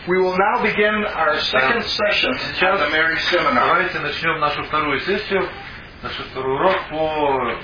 We will now begin our second session of the marriage seminar. Давайте начнем нашу вторую сессию, наш второй урок по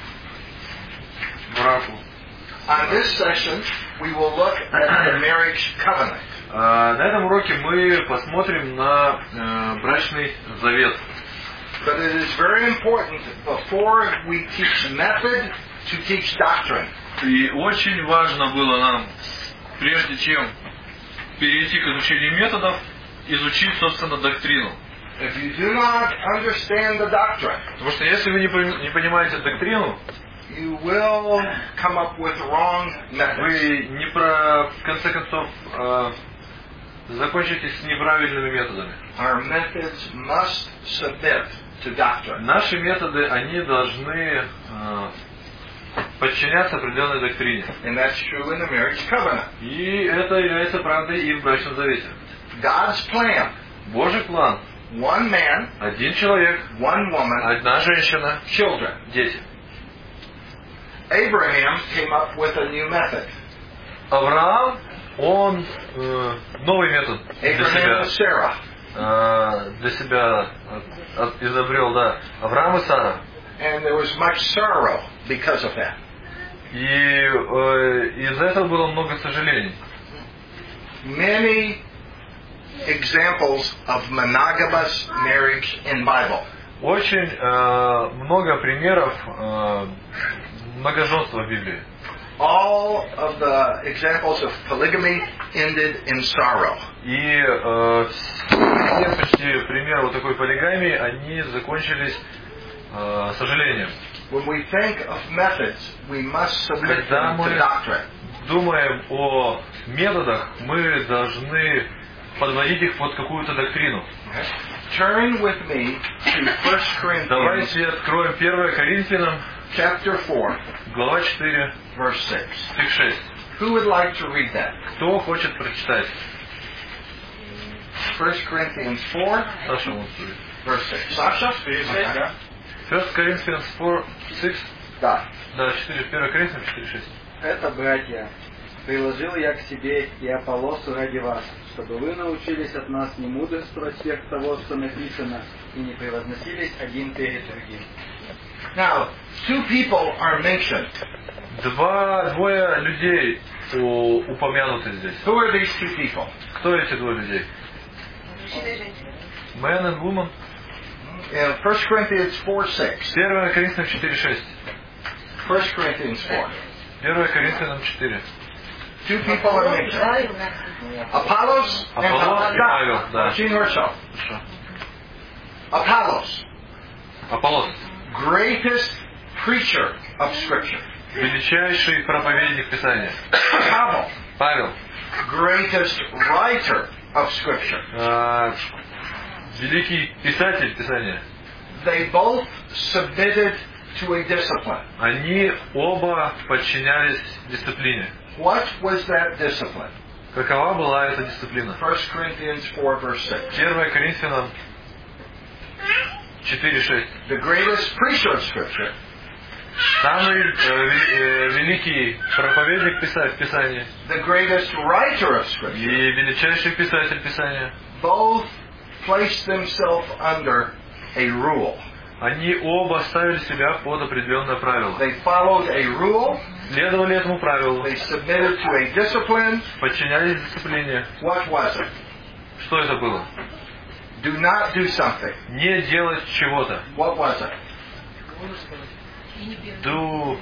браку. On this session, we will look at the marriage covenant. На этом уроке мы посмотрим на брачный завет. But it is very important before we teach method to teach doctrine. И очень важно было нам, прежде чем перейти к изучению методов, изучить, собственно, доктрину. If you do not understand the doctrine, Потому что если вы не понимаете доктрину, you will come up with wrong methods. вы в конце концов закончитесь с неправильными методами. Our methods must submit to doctrine. Наши методы, они должны подчиняться определенной доктрине. And that's true in the marriage covenant. И это является правдой и в брачном завете. God's plan. Божий план. One man, Один человек, one woman, одна женщина, children. дети. Abraham came up with a new method. Авраам, он новый метод Abraham and Sarah. для себя изобрел, да. Авраам и Сара. And there was much sorrow because of that. И из-за этого было много сожалений. Many examples of monogamous marriage in Bible. Очень много примеров многоженства в Библии. All of the examples of polygamy ended in sorrow. И все почти примеры вот такой полигамии, они закончились сожалением. When we think of methods, we must submit Когда them мы to doctrine. думаем о методах, мы должны подводить их под какую-то доктрину. Turn with me to 1 Corinthians Давайте откроем 1 Коринфянам, chapter 4, глава 4, verse 6. стих 6. Who would like to read that? Кто хочет прочитать? 1 Corinthians 4, Саша может сказать. verse 6. Sasha? 1 Corinthians 4, 6. Да. Да, 1 Коринфянам 4, 6. Это, братья, приложил я к себе и Аполлосу ради вас, чтобы вы научились от нас не мудрствовать сверх того, что написано, и не превозносились один перед другим. Now, two people are mentioned. Двое людей упомянуты здесь. Who are these two people? Кто эти двое людей? Man and woman. In 1 Corinthians 4, 6. 1 Коринфянам 4, 6. 1 Corinthians 4. 1 Коринфянам 4. Two people are mentioned. Apollos and Аполлос и Павел, да. Очень хорошо. Хорошо. Apollos, Аполлос. greatest preacher of Scripture. Величайший проповедник Писания. Pavel, Павел. greatest writer of Scripture. Великий писатель Писания. They both submitted to a discipline. Они оба подчинялись дисциплине. What was that discipline? Какова была эта дисциплина? 1 Corinthians 4, verse 6. 1 Коринфянам 4, 6. The greatest preacher of Scripture Самый великий проповедник Писания the greatest writer of и Scripture, величайший писатель Писания, both placed themselves under a rule. они оба ставили себя под определенное правило. They followed a rule, Следовали этому правилу, they submitted to a discipline. подчинялись дисциплине. What was it? Что это было? Do not do something. Не делать чего-то. What was it? Do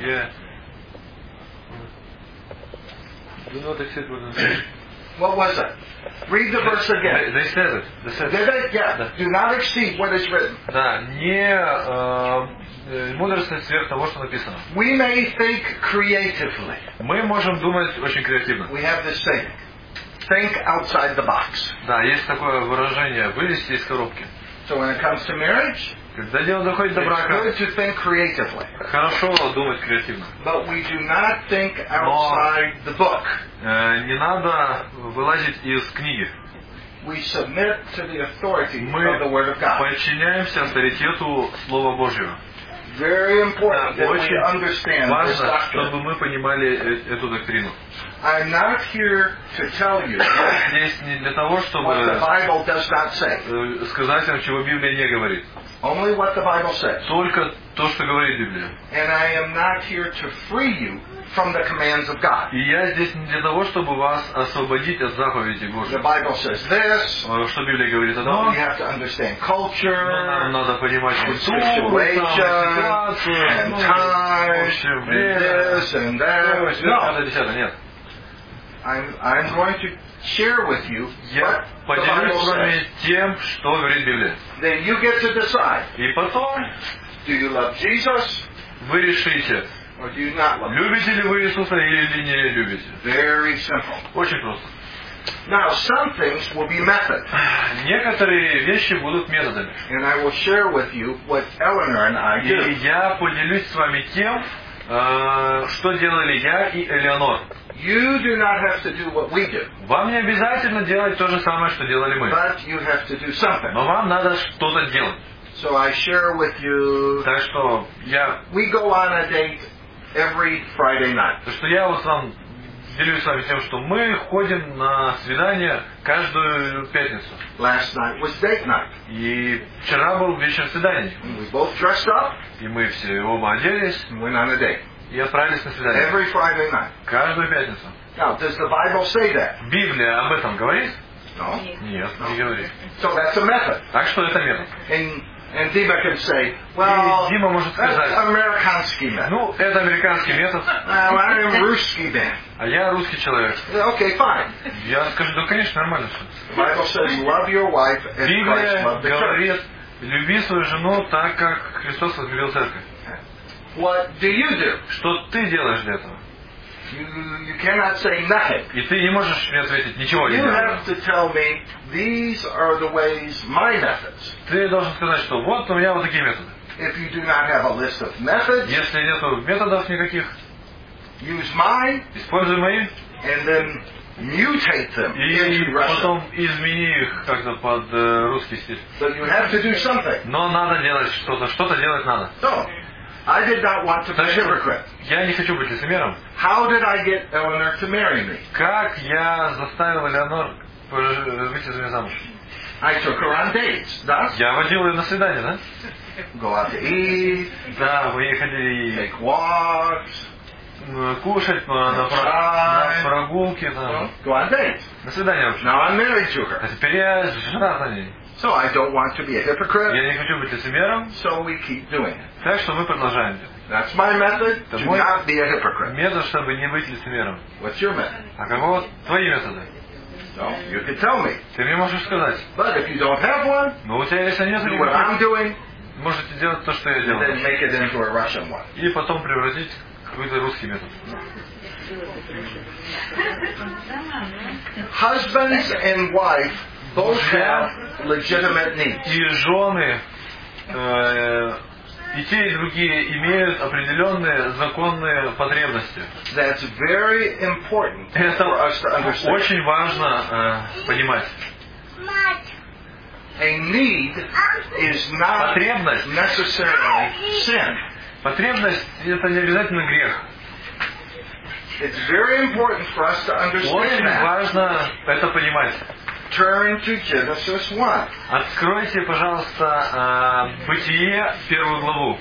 not accept what they say. What was it? Read the verse again. They said it. They said Did it. they? Yeah. Да. Do not exceed what is written. Да, не мудрствовать сверх того, что написано. We may think creatively. Мы можем думать очень креативно. We have this thing. Think outside the box. Да, есть такое выражение «вылезти из коробки». So when it comes to marriage, Когда дело доходит до it's брака, good to think creatively. хорошо думать креативно. But we do not think outside the book. Не надо вылазить из книги. We submit to the authority Мы of the Word of God. подчиняемся авторитету Слова Божьего. very important that we Очень understand this важно, doctrine. чтобы мы понимали эту доктрину. I'm not here to tell you Здесь не для того, what the чтобы Bible does not say. сказать вам, чего Библия не говорит. Only what the Bible says. Только то, что говорит Библия. And I am not here to free you from the commands of God. И я здесь не для того, чтобы вас освободить от заповедей The Божьих. Bible says this. Что Библия говорит No, одно, you have to understand но culture, нам надо понимать and культуру, situation, ситуацию, and time, общее and время, this and that. No, 10. Нет. I'm going to share with you Я what the поделюсь Bible с вами says. тем, что говорит Библия. Then you get to decide. И потом Do you love Jesus вы решите, or do you not love Him? любите ли вы Иисуса или не любите. Very simple. Очень просто. Now, some things will be method. Некоторые вещи будут методами. And I will share with you what Eleanor and I И do. я поделюсь с вами тем, что делали я и Элеонор. You do not have to do what we do, Вам не обязательно делать то же самое, что делали мы. but you have to do something. Но вам надо что-то делать. So I share with you, Так что we go on a date every Friday night. я вот вам делюсь с вами тем, что мы ходим на свидание каждую пятницу. Last night was date night. И вчера был вечер свиданий. And we both dressed up И мы все оба оделись and went on a date. и отправились на свидание. Every Friday night. Каждую пятницу. Now, does the Bible say that? Библия об этом говорит? No. Нет, не говорит. So that's a method. Так что это метод. And Dima can say, well, И Дима может that's сказать, Amerikansky method. ну, это американский метод, I'm Ruski man. а я русский человек. Okay, fine. Я скажу, да, конечно, нормально все. The Bible says, love your wife as Christ Библия loved the church. говорит, люби свою жену так, как Христос возлюбил церковь. What do you do? Что ты делаешь для этого? You cannot say nothing. И ты не можешь мне ответить, ничего не You делаю. have to tell me, these are the ways, my methods. Ты должен сказать, что вот у меня вот такие методы. If you do not have a list of methods, Если нету методов никаких, use mine используй мои, and then mutate them и into Russian. потом измени их как-то под русский стиль. But you have to do something. Но надо делать что-то делать надо. So, I did not want to be a Так что hypocrite. я не хочу быть лицемером. How did I get Eleanor to marry me? Как я заставил Элеонор выйти за меня замуж? I took her on dates, да? Я водил ее на свидание, да? Go out to eat, Да, мы ходили take walks, кушать на прогулки, да. go on dates. На свидание вообще. Now I'm married to her. А теперь я женат на ней. So I don't want to be a hypocrite, Я не хочу быть лицемером, so we keep doing it. так что мы продолжаем делать. That's my method, Это to мой not be a hypocrite. метод, чтобы не быть лицемером. What's your method? А какого твои методы? So you can tell me. Ты мне можешь сказать. But if you don't have one, Но у тебя если нет do what I'm никаких, doing, можете делать то, что я and then делаю. make it into a Russian one. И потом превратить в какой-то русский метод. Husbands and wife both have legitimate needs. И жены, и те, и другие имеют определенные законные потребности. That's very important Это for us to understand. очень важно понимать. A need is not Потребность. necessarily sin. Потребность это не обязательно грех. It's very important for us to understand Очень that. важно это понимать. Turn to Genesis 1. Откройте, пожалуйста, Бытие, 1 главу.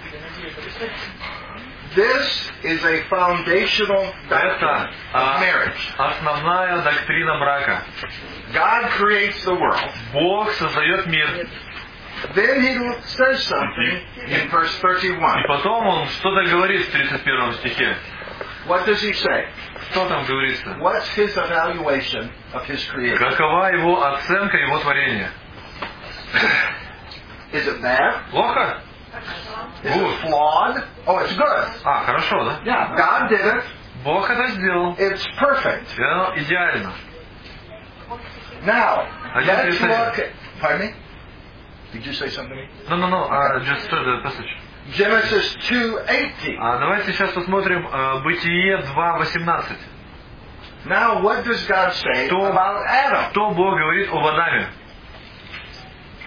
This is a foundational doctrine Это of marriage. основная доктрина брака. God creates the world. Бог создает мир. Then he says something in verse И 31. потом он что-то говорит в 31 стихе. What does he say? Что там говорится? What's his evaluation of his creation? Какова его оценка его творения? Is it bad? Плохо? Is it flawed? Oh, it's good. А, хорошо, да? Yeah, God did it. Бог это сделал. It's perfect. И оно идеально. Now, I just let's said- look at... Pardon me? Did you say something to me? No, just the passage. Genesis 2:18. Давайте сейчас посмотрим Бытие 2:18. Now, what does God say Что- about Adam? Что Бог говорит об Адаме?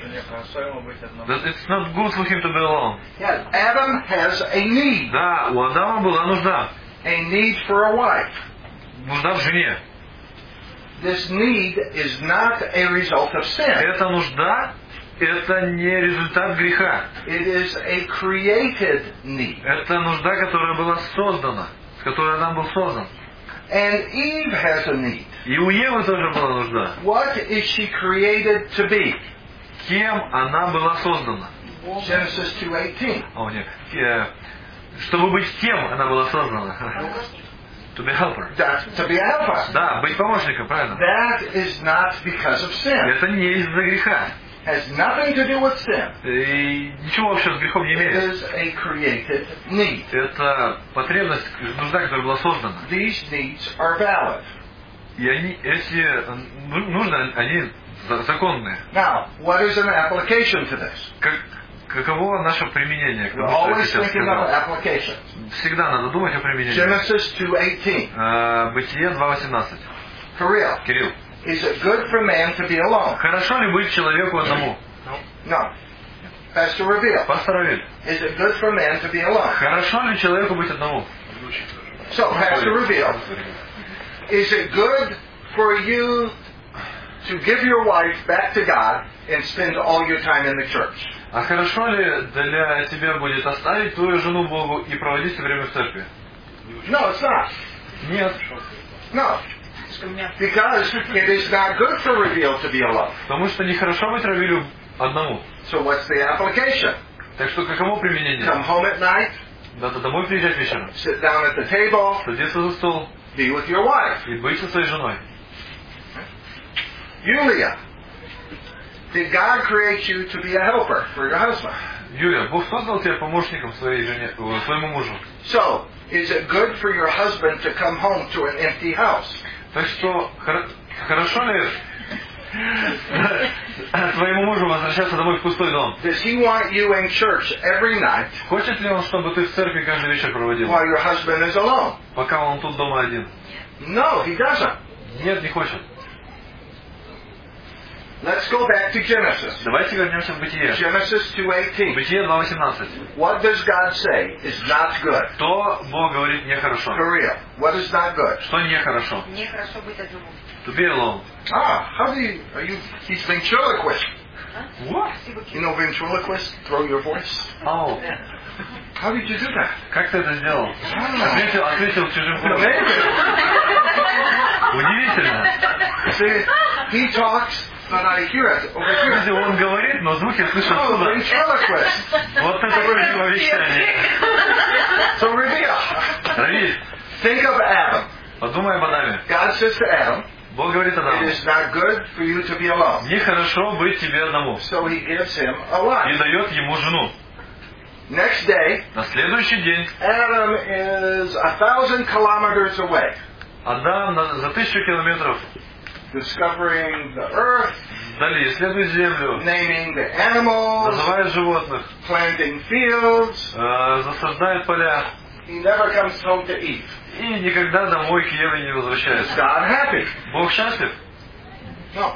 That it's not good for him to be alone. Yes, Adam has a need. Да, у Адама была нужда. A need for a wife. Нужда в жене. This need is not a result of sin. Эта нужда, это не результат греха. It is a created need. Это нужда, которая была создана, с которой Адам был создан. And Eve has a need. И у Евы тоже была нужда. What is she created to be? Кем она была создана? Genesis 2:18. О, нет. Чтобы быть кем она была создана? To be a helper. To be a helper. Да, быть помощником, правильно. That is not because of sin. Это не из-за греха. Has nothing to do with sin. И ничего вообще с грехом не It имеет. is a created need. Это потребность, нужда, которая была создана. These needs are valid. И эти нужды, они законные. Now, what is an application to this? Каково наше применение к We're тому, что я always сейчас thinking of сказал? applications. Всегда надо думать о применении. Genesis 2:18. Бытие 2:18. For real. Кирилл. Is it good for man to be alone? Хорошо ли быть человеку одному? No. Pastor Reveal. Пастор Равиль. Is it good for man to be alone? Хорошо ли человеку быть одному? So, Pastor Reveal. Is it good for you to give your wife back to God and spend all your time in the church? А хорошо ли для тебя будет оставить твою жену Богу и проводить все время в церкви? No, it's not. Нет. No. Because it is not good for Reveal to be alone. Потому что нехорошо быть Равилю одному. So what's the application? Так что каково применение? Come home at night, Надо домой приезжать вечером, sit down at the table, садиться за стол be with your wife. и быть со своей женой. Yulia, did God create you to be a helper for your husband? Юля, Бог создал тебя помощником своей жене, своему мужу. So, is it good for your husband to come home to an empty house? Так что хорошо ли твоему мужу возвращаться домой в пустой дом? Does he want you in church every night Хочет ли он, чтобы ты в церкви каждый вечер проводил, while your husband is alone? пока он тут дома один? No, he doesn't. Нет, не хочет. Let's go back to Genesis. Давайте вернемся в Бытие. Genesis 2:18. Бытие 2:18. What does God say is not good? Что Бог говорит нехорошо? For real. What is not good? Что нехорошо? Нехорошо быть одному. To be alone. How do you, he's ventriloquist. What? You know ventriloquist? Throw your voice. Oh. How did you do that? Как ты это сделал? Ответил чужим голосом. Amazing. Удивительно. See, he talks, but I hear it over here. Видите, он говорит, но звуки слышат Oh, сюда. ventriloquist. Вот это противовещание. So reveal. Равиль, Think of Adam. подумай об Адаме. God says to Adam, Бог говорит it Адаму, is not good for you to be alone. нехорошо быть тебе одному. So he gives him a И wife. дает ему жену. Next day, На следующий день Adam is 1,000 kilometers away, Адам за 1000 километров discovering the earth, вдали исследует землю, naming the animals, называет животных, planting fields. засаждает поля He never comes home to eat. и никогда домой к Еве не Is возвращается. God happy? Бог счастлив? No.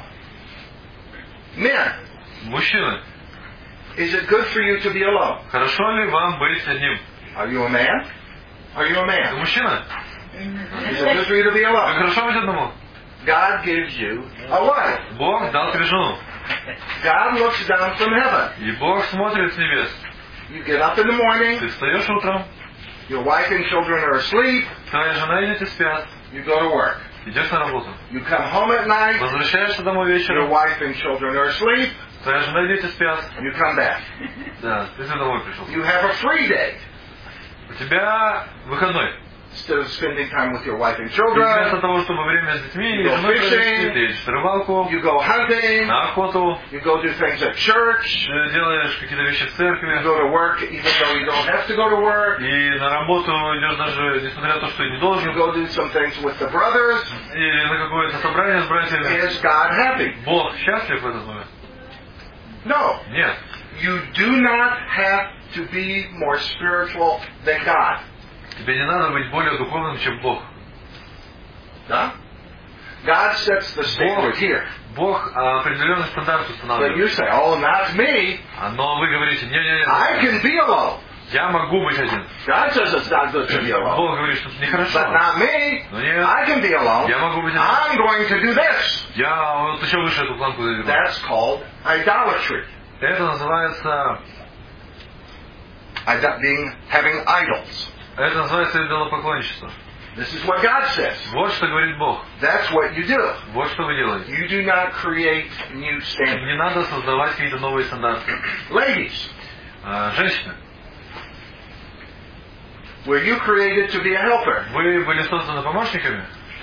Men, Мужчины, is it good for you to be alone? хорошо ли вам быть одним? Are you a man? Are you a Ты man? мужчина? Is it good for you to be Как alone? хорошо быть одному? God gives you a wife. Бог дал тебе жену. God looks down from heaven. И Бог смотрит с небес. You get up in the morning, Ты встаешь утром, your wife and children are asleep, твоя жена и дети спят, you go to work. идешь на работу. You come home at night, Возвращаешься домой your вечером, wife and children are asleep, твоя жена и дети спят. you come back. Да, ты домой пришел. You have a free day. У тебя выходной. Instead of spending time with your wife and И children, вместо того, чтобы время с детьми и женой провести, ты едешь на рыбалку, you go hunting, на охоту, you go do things at church, делаешь какие-то вещи в you церкви, go to work even though you don't have to go to work, и на работу идешь даже, несмотря на то, что не you должен, go do some things with the brothers. или на какое-то собрание с братьями. Is God happy? Бог счастлив в этот момент? No. Нет. You do not have to be more spiritual than God. Тебе не надо быть более духовным, чем Бог. Да? God sets the standard here. Бог определенный стандарт But устанавливает. you say, oh, not me. Но вы говорите, не-не-не, I can be alone. я могу быть один. God says it's not good to be alone. Бог говорит, что это нехорошо. But not me. Но нет, I can be alone. я могу быть один. I'm going to do this. Я вот еще выше эту планку задвинул. That's called idolatry. Это называется Having idols. Это называется идолопоклонничество. This is what God says. Вот что говорит Бог. That's what you do. Вот что вы делаете. You do not create new standards. Не надо создавать какие-то новые стандарты. Ladies, Женщины, were you created to be a helper? вы были созданы помощниками.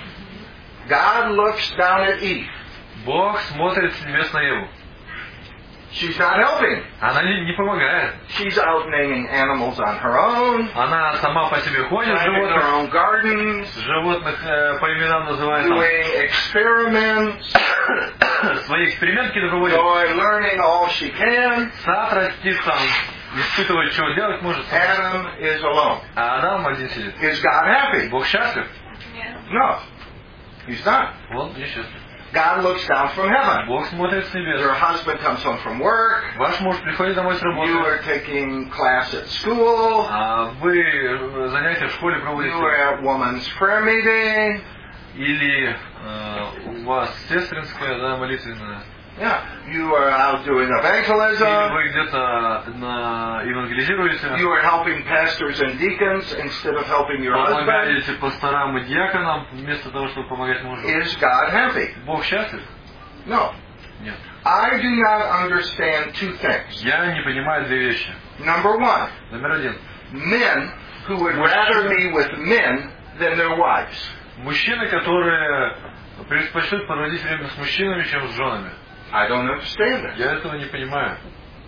God looks down at Eve. Бог смотрит с небес на Еву. She's not helping. Она не помогает. She's out naming animals on her own. Она сама по себе ходит, Planting her own gardens. животных по именам называет. Doing experiments. Свои экспериментки проводит. Learning all she can. Сад растит там, испытывает, что делать может. Adam is alone. А Адам один сидит. Is God happy? Бог счастлив? No. He's not. Он несчастлив. God looks down from heaven. Бог смотрит с небес. Your husband comes home from work. Ваш муж приходит домой с работы. You are taking class at school. Вы занятия в школе проводите. You are at woman's prayer meeting. Или у вас сестринская, да, молитвенная. Yeah. You are out doing evangelism. Или вы где-то евангелизируете. You are helping pastors and deacons instead of helping your husband. Помогаете пасторам и диаконам вместо того, чтобы помогать мужу. Is God happy? Бог счастлив? No. Нет. I do not understand two things. Я не понимаю две вещи. Number one. Номер один. Men who would rather be with men than their wives. Мужчины, которые предпочтут проводить время с мужчинами, чем с женами. I don't understand that. Я этого не понимаю.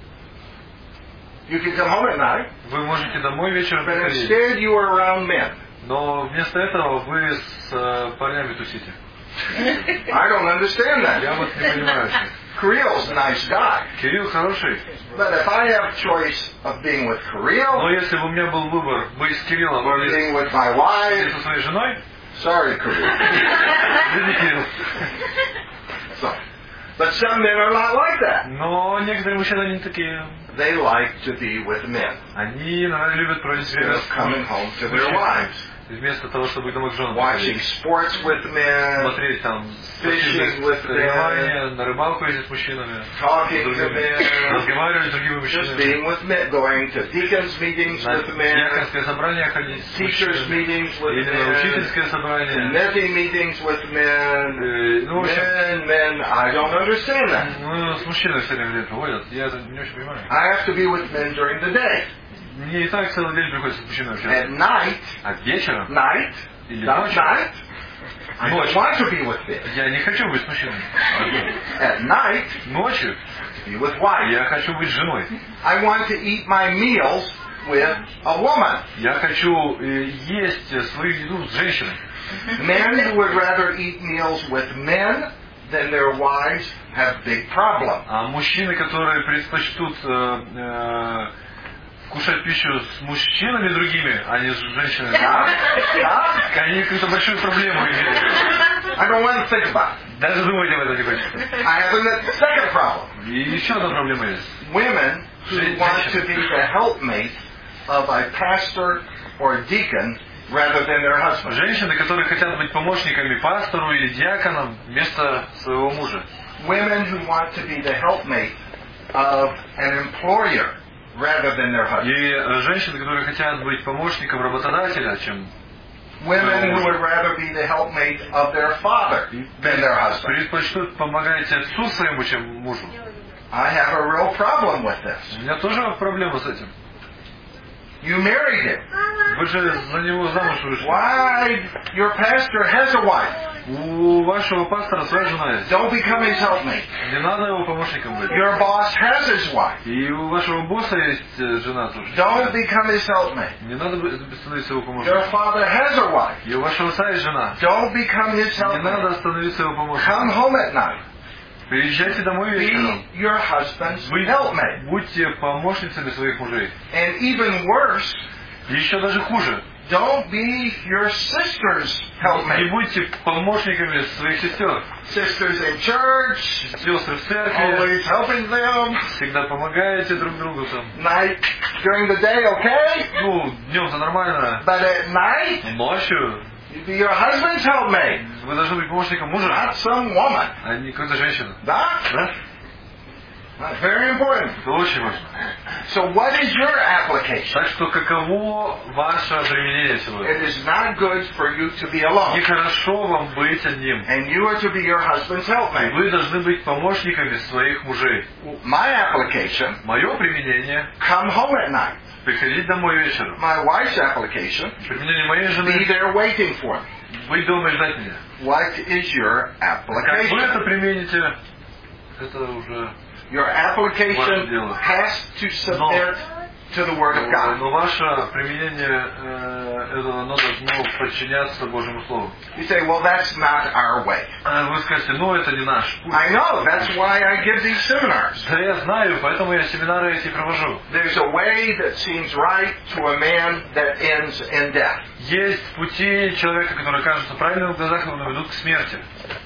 You can come home at night, Вы можете домой вечером but приходить, instead you are around men. но вместо этого вы с парнями тусите. I don't understand Я that. вот не понимаю. Kirill's a nice guy. Кирилл хороший, But if I have choice of being with но Kirill, если бы у меня был выбор быть с Кириллом or или being with my wife, со своей женой, sorry, Kirill. извини, Кирилл. So, but some men are not like that. Но некоторые мужчины, они такие, They like to be with men они, наверное, любят проводить instead время of coming home to their wives. вместо того, чтобы домой к женам Watching приходить. sports with men, Смотреть там Fishing with соревнования, на рыбалку ездить с мужчинами, talking to другими, men, разговаривать с другими just мужчинами, being with men, going to deacons meetings на with men, диаконское собрание ходить с teachers мужчинами, meetings with или на men, учительское собрание. committee meetings with men, Ну, в общем, men, I don't understand that. ну, с мужчиной все время проводят, я это не очень понимаю. I have to be with men during the day. Мне и так целый день приходится с мужчиной At общаться. night, А вечером или not ночью, night, I don't want to be with men. я не хочу быть с мужчиной. At night, Ночью be with wife. я хочу быть с женой. I want to eat my meals with a woman. Я хочу есть свою еду с женщиной. Men who would rather eat meals with men than their wives have big problems. А мужчины, которые предпочтут кушать пищу с мужчинами другими, а не с женщинами, они какую-то большую проблему имеют. I don't want to think about it. Даже думать об этом не хочется. I have a second problem. И еще одна проблема есть. Women who want to be the helpmate of a pastor or deacon rather than their husband. Женщины, которые хотят быть помощниками пастору или диаконом вместо своего мужа. Women who want to be the helpmate of an employer rather than their husband. И женщины, которые хотят быть помощником работодателя, чем Women who would rather be the helpmate of their father than their husband. предпочтут помогать отцу своему, чем мужу. I have a real problem with this. У меня тоже проблема с этим. You married him. Вы же за него замуж вышли. Why? Your pastor has a wife. У вашего пастора своя жена есть. Don't become his helpmate. Не надо его помощником быть. Your boss has his wife. И у вашего босса есть жена тоже. Don't become his helpmate. Не надо становиться его Your помощником. father has a wife. И у вашего отца есть жена. Don't become his Не надо helpmate. становиться его Come помощником. home at night. Приезжайте домой вечером. Be your husband's Вы helpmate. будьте помощницами своих мужей. And even worse, И еще даже хуже. Don't be your sister's Не helpmate. будьте помощниками своих сестер. Sisters in church, Сестры в церкви. always helping them. Всегда помогаете друг другу там. Night during the day, okay? Ну, днем-то нормально. But at night, Ночью you be your husband's helpmate, вы должны быть помощником мужа, not some woman. а не какой-то женщины. Да? Да? That's very important. Это очень важно. So what is your application? Так что каково ваше применение сегодня? It is not good for you to be alone. Нехорошо вам быть одним. And you are to be your husband's И helpmate. вы должны быть помощниками своих мужей. My application, Мое применение come home at night. — приходить домой вечером. My wife's application, Применение моей be жены there waiting for me. — быть дома и ждать меня. What is your Как вы application? это примените, это уже... Your application has to submit to the Word of God. Но ваше применение, оно должно подчиняться Божьему Слову. You say, well, that's not our way. Вы скажете, ну это не наш путь. I know, that's why I give these seminars. Да я знаю, поэтому я семинары эти провожу. There's a way that seems right to a man that ends in death. Есть пути человека, которые кажутся правильными в глазах, но ведут к смерти.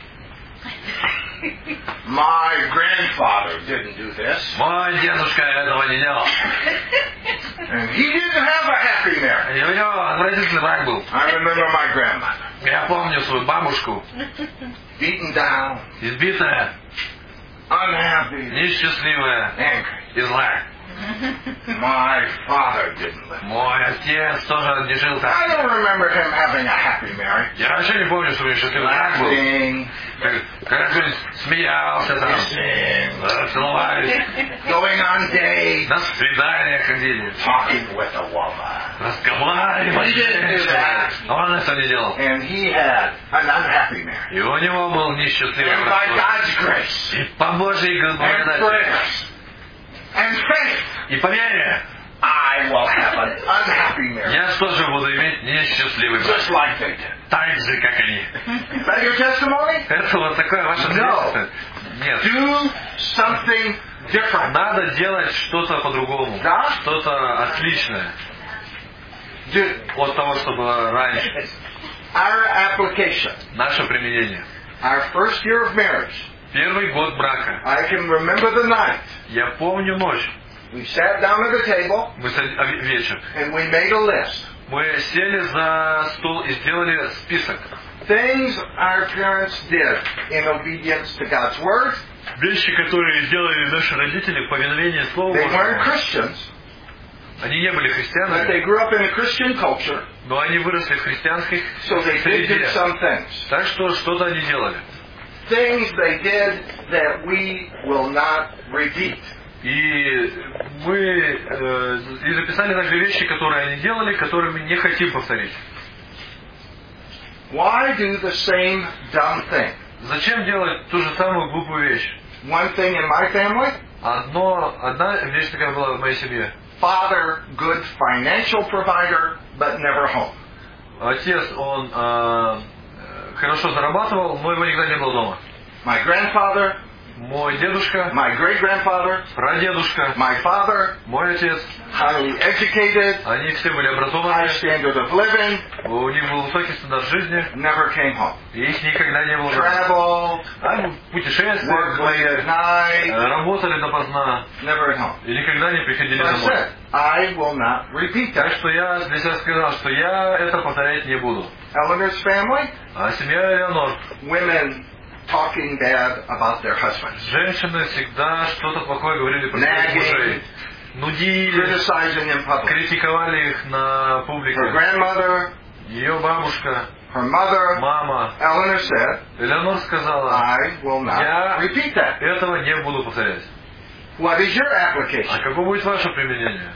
My grandfather didn't do this. Мой дедушка этого не делал. And he didn't have a happy marriage. И у него отвратительный брак был. I remember my grandmother. Я помню свою бабушку, Beaten down, избитая, unhappy, несчастливая angry. и злая. My father didn't live. Мой отец тоже не жил так. I don't remember him having a happy marriage. Я вообще не помню, что у него счастливый брак был. Laughing, Как смеялся там, целовались, going on dates, на свидания ходили, talking with a woman. разговаривали. He didn't do that. Он этого не делал. And he had an unhappy marriage. И у него был несчастливый And by брак. God's grace И по Божьей and благодати, prayers and faith, и по вере, I will have an unhappy marriage. я тоже буду иметь несчастливый брак. Just like they did. Так же, как они. Is that your testimony? Это вот такое ваше свидетельство? Нет. Do something different. Надо делать что-то по-другому. Да? Что-то отличное Do от того, что было раньше. our application. Наше применение. Our first year of marriage. Первый год брака. I can remember the night. Я помню ночь. We sat down at the table Мы вечер. and we made a list. Мы сели за стол и сделали список. Things our parents did in obedience to God's Word. Вещи, которые сделали наши родители в повиновении Слову They weren't Божьему. Christians, Они не были but христианами, they grew up in a Christian culture, но они выросли в христианской so they did do среде. some things. Так что что-то они делали. Things they did that we will not repeat. И мы и записали также вещи, которые они делали, которые мы не хотим повторить. Why do the same dumb thing? Зачем делать ту же самую глупую вещь? One thing in my family, Одна вещь такая была в моей семье. father, good financial provider, but never home. Отец, он хорошо зарабатывал, но его никогда не было дома. My grandfather, Мой дедушка, my great-grandfather, прадедушка, my father, мой отец, highly educated, они все были high образованы, standard of living, у них был высокий стандарт жизни, never came home. и их никогда не было дома. Traveled, Они worked путешествовали, late at night, работали допоздна, never at home. и никогда не приходили So I домой. said, I will not repeat Так that. что я для себя сказал, что я это повторять не буду. Eleanor's family, А семья Элеонор, women talking bad about their husbands, женщины всегда что-то плохое говорили про своих nagging, мужей. Нудили, criticizing in public. критиковали их на Her публике. grandmother, Ее бабушка, her mother, мама, Eleanor said, Элеонор сказала, I will not я repeat that. этого не буду повторять. What is your А application? какое будет ваше применение?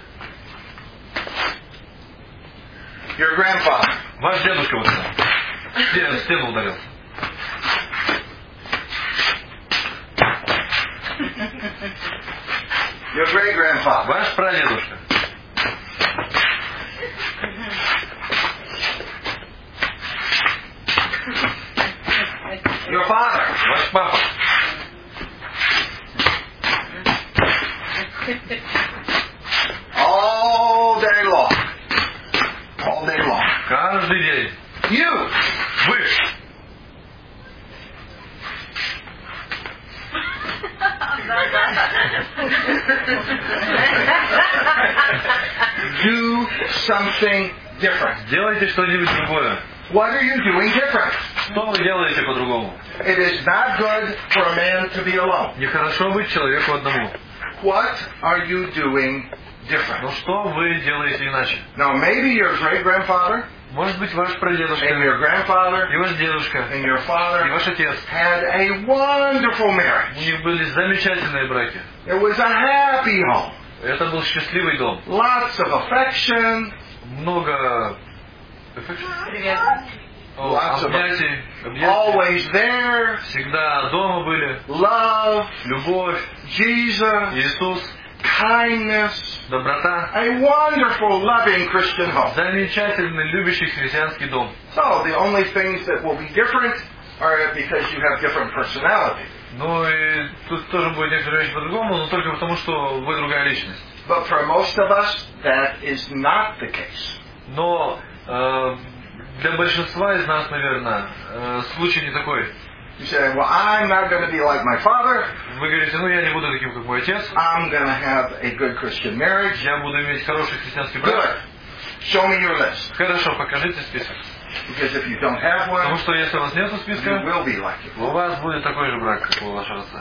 Your grandfather, Ваш дедушка вот это. Стену ударился. your great-grandfather, Ваш прадедушка. your father, Ваш папа. all day long. All day long. Do something different. Делайте что-нибудь другое. What are you doing different? Что вы делаете по-другому? It is not good for a man to be alone. Нехорошо быть человеку одному. What are you doing different? Но что вы делаете иначе? Now, maybe your great-grandfather Может быть, ваш прадедушка, and your grandfather и ваш дедушка, and your и father ваш отец. had a wonderful У marriage. них были замечательные браки. It was a happy home. Это был счастливый дом. Lots of affection, Много Lots of объятий, always there, всегда дома были. love, Любовь, Jesus, Иисус, kindness, доброта. a wonderful, loving Christian home. Замечательный, любящий христианский дом. So the only things that will be different are because you have different personalities. Ну и тут тоже будет некоторые вещи по-другому, но только потому, что вы другая личность. But for most of us, that is not the case. Но для большинства из нас, наверное, случай не такой. You say, well, I'm not going to be like my father. Вы говорите, ну я не буду таким, как мой отец. I'm going to have a good Christian marriage. Я буду иметь хороший христианский брак. Good. Show me your list. Хорошо, покажите список. Because if you don't have Потому one, что если у вас нет you списка, will be like it. у вас будет такой же брак, как у вашего отца.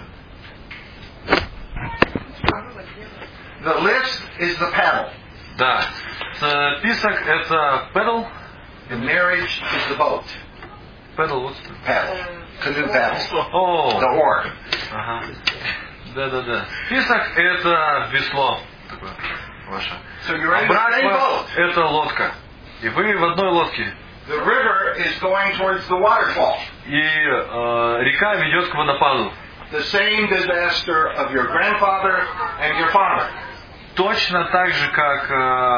The list is the paddle. Да. Список это pedal. The marriage is the boat. Pedal, вот. Paddle. Canoe paddle. О, The oar. ага. Да. Список это весло. Такое ваше. So you're А in the брак same ваш boat. это лодка. И вы в одной лодке. The river is going towards the waterfall. И река ведет к водопаду. The same disaster of your grandfather and your father. Точно так же, как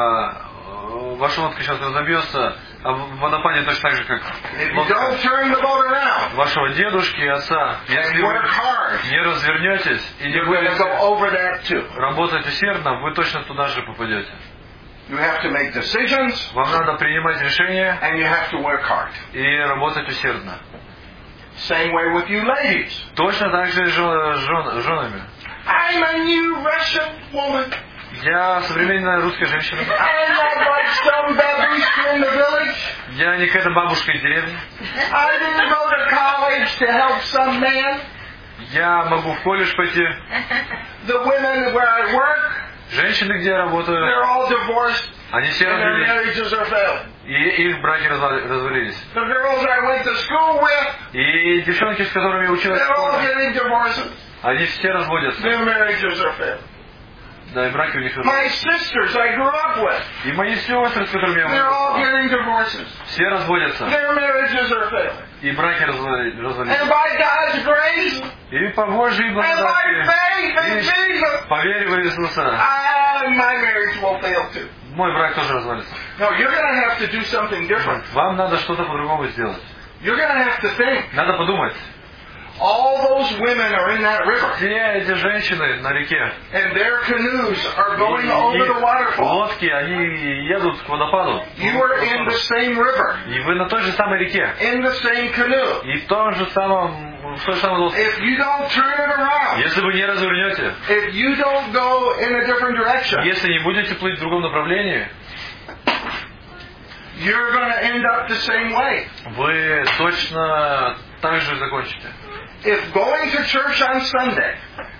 ваша лодка сейчас разобьется, а в водопаде точно так же, как If you лодка don't turn the boat around вашего дедушки и отца. and Если вы work hard, не развернетесь и не you're going to будете go over that too. работать усердно, вы точно туда же попадете. You have to make decisions Вам надо принимать решения and you have to work hard. и работать усердно. Same way with you ladies. Точно так же и с женами. I'm a new Russian woman. Я современная русская женщина. I'm not like some babushka in the village. Я не какая-то бабушка из деревни. I didn't go to college to help some man. Я могу в колледж пойти. The women where I work, Женщины, где я работаю, they're all divorced они все and their развелись. marriages are failing. И их браки развалились. The girls I went to school with, И девчонки, с которыми я училась в they're all школе, getting divorces. они все разводятся. Their marriages are failing. Да, и браки у них My развалились. sisters I grew up with, И мои сестры, с которыми я they're all училась, getting divorces. все разводятся. Their marriages are failing. И браки развалились. And by God's grace И по Божьей and by благодати, faith in Jesus, по вере в Иисуса, my marriage will fail too. мой брак тоже развалится. No, you're going to have to do something different. Вам надо что-то по-другому сделать. You're going to have to think. Надо подумать. All those women are in that river, Все эти женщины на реке, and their canoes are going и over the их waterfall. лодки, они едут к водопаду. You are in the same river, И вы на той же самой реке. in the same canoe. И в той же самой лодке. If you don't turn it around, Если вы не развернете, if you don't go in a different direction, если не будете плыть в другом направлении, you're going to end up the same way. вы точно так же закончите. If going to church on Sunday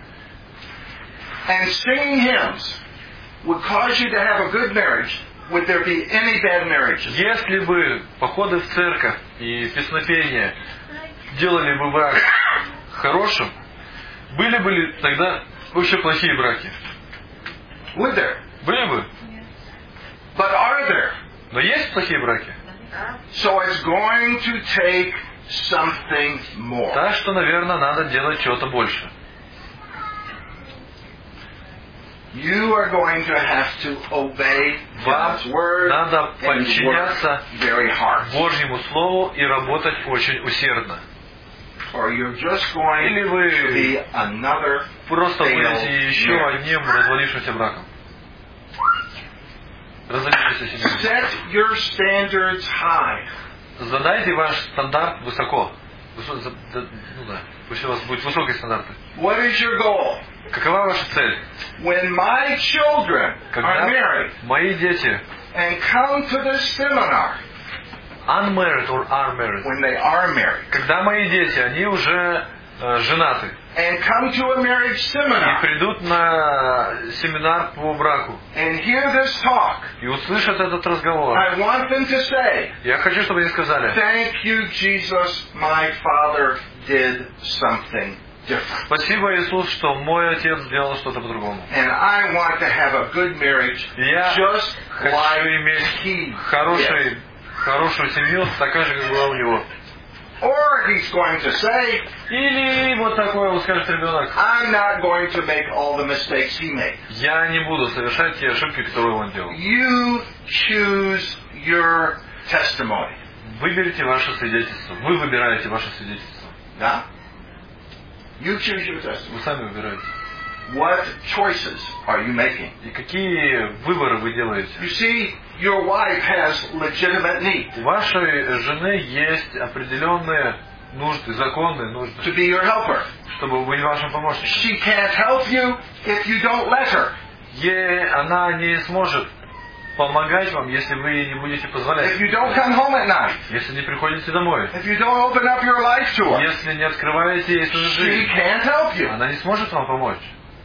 and singing hymns would cause you to have a good marriage, would there be any bad marriages? Если бы походы в церковь и песнопение делали бы брак хорошим, были бы ли тогда вообще плохие браки? Would there? Были бы. But are there? Но есть плохие браки. So it's going to take something more. Так что, наверное, надо делать чего-то больше. You are going to have to obey Вам God's word надо and work подчиняться very hard. Божьему Слову и работать очень усердно. Or you're just going Или to вы be another просто failed будете еще marriage. одним развалившимся браком. Разобьетесь семьей. Set your standards high. Задайте ваш стандарт высоко. Ну да, пусть у вас будут высокие стандарты. What is your goal? Какова ваша цель? When my children are Когда married мои дети and come to this seminar, unmarried or are married, when they are married, когда мои дети, они уже женаты, and come to a marriage и seminar придут на семинар по браку, and hear this talk, и услышат этот разговор, I want them to say, я хочу, чтобы они сказали: thank you, Jesus, my Father did something different. спасибо, Иисус, что мой отец сделал что-то по-другому. And I want to have a good marriage Я just хочу like иметь he did. хорошую семью, такая же, как была у него. Or he's going to say, Или вот такое вот скажет ребенок: I'm not going to make all the mistakes he made. я не буду совершать те ошибки, которые он делал. You choose your testimony. Выберите ваше свидетельство. Вы выбираете ваше свидетельство. Yeah? You choose your testimony. Вы сами выбираете. What choices are you making? И какие выборы вы делаете? You see, your wife has legitimate need У вашей жены есть определенные нужды, законные нужды, to be your helper. чтобы быть вашим помощником. She can't help you if you don't let her. Она не сможет помогать вам, если вы не будете If позволять. you don't come home at night. Если не приходите домой. If you don't open up your life to her. Если не открываете ей свою She жизнь. can't help you. Она не сможет вам помочь.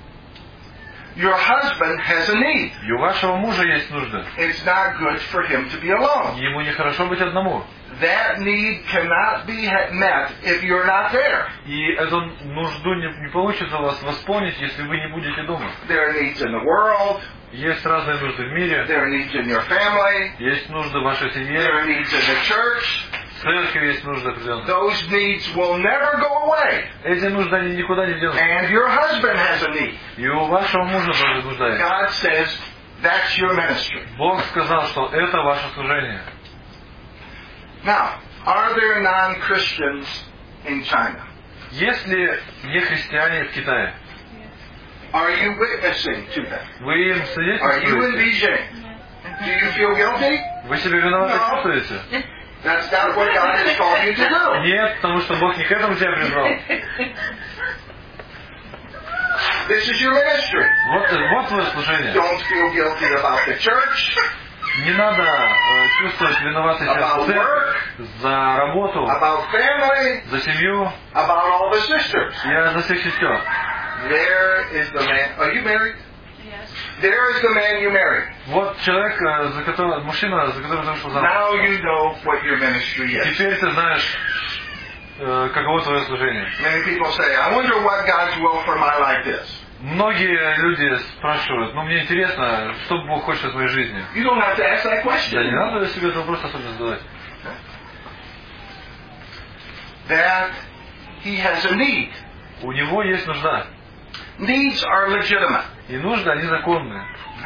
Your husband has a need. И у вашего мужа есть нужда. It's not good for him to be alone. Ему нехорошо быть одному. That need cannot be met if you're not there. И эту нужду не получится у вас восполнить, если вы не будете дома. There are needs in the world. Есть разные нужды в мире. There are needs in your family. Есть нужды в вашей There семье. are needs in the church. В церкви есть нужды определенные. Those needs will never go away. Эти нужды они никуда не денутся. And your husband has a need. И у вашего мужа тоже нужда есть. God says, that's your ministry. Бог сказал, что это ваше служение. Now, are there non-Christians in China? Есть ли нехристиане в Китае? Are you witnessing to them? Вы им Are you in свидетельствуете? Beijing? Do you feel guilty? Вы себя виноваты No. чувствуете? That's not what God has called you to do. Нет, потому что Бог не к этому тебя призвал. This is your ministry. Вот твое служение. Don't feel guilty about the church, Не надо чувствовать виноватость about за work, церковь, за работу, about family, за семью about all the sisters. и за всех сестер. There is the man. Are you married? Yes. There is the man you married. Вот человек, мужчина, за которым ты вышел замуж. Now you know what your ministry is. Теперь ты знаешь, каково твое служение. Many people say, I wonder what God's will for my life is. Многие люди спрашивают: мне интересно, что Бог хочет от моей жизни. You don't have to ask that Да не question. надо себе этот вопрос особенно задавать. That he has a need. У него есть нужда. Needs are legitimate. И нужды, они законные.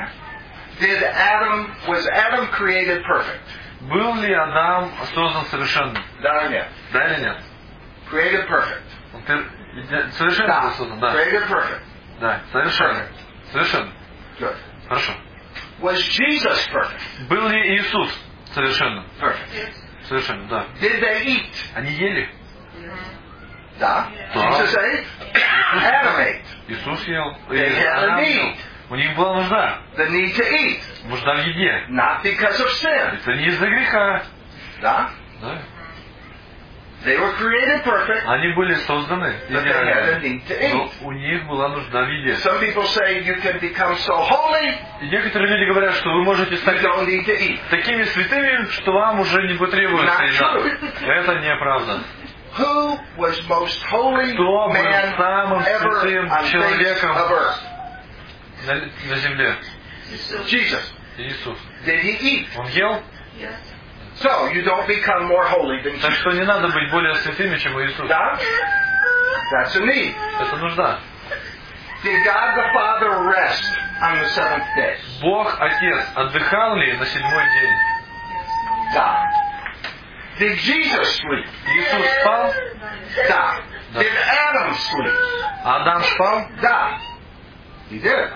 Was Adam created perfect? Был ли Адам создан совершенным? Да или нет? Да или нет? Created perfect. Он совершенно был Да. создан, да. Created perfect. Да, совершенно. Совершенно. Good. Хорошо. Was Jesus perfect? Был ли Иисус совершенным? Perfect. Совершенно, да. Did they eat? Они ели. Да. Да. Jesus ate? Adam ate. Иисус ел. They had a Адам need. ел. У них была нужда. The need to eat. Нужда в еде. Not because of sin. Это не из-за греха. Да. Да. They were created perfect, Они были созданы but they had a идеально. need to eat. Но у них была нужда в еде. Some people say you can become so holy, И некоторые люди говорят, что вы можете you стать don't need to eat. такими святыми, что вам уже не потребуется Not еда. true. Это неправда. Who was most holy Кто был man самым ever святым on face человеком of earth? на земле? Jesus. Иисус. Did he eat? Он ел? Yes. So you don't become more holy than Так Jesus. что не надо быть более святыми, чем Иисус. Да? That's a need. Это нужда. Did God the Father rest on the seventh day? Бог Отец отдыхал ли на седьмой день? Да. Did Jesus sleep? Иисус спал? Да. Да. Did Adam sleep? Адам спал? Да. He did.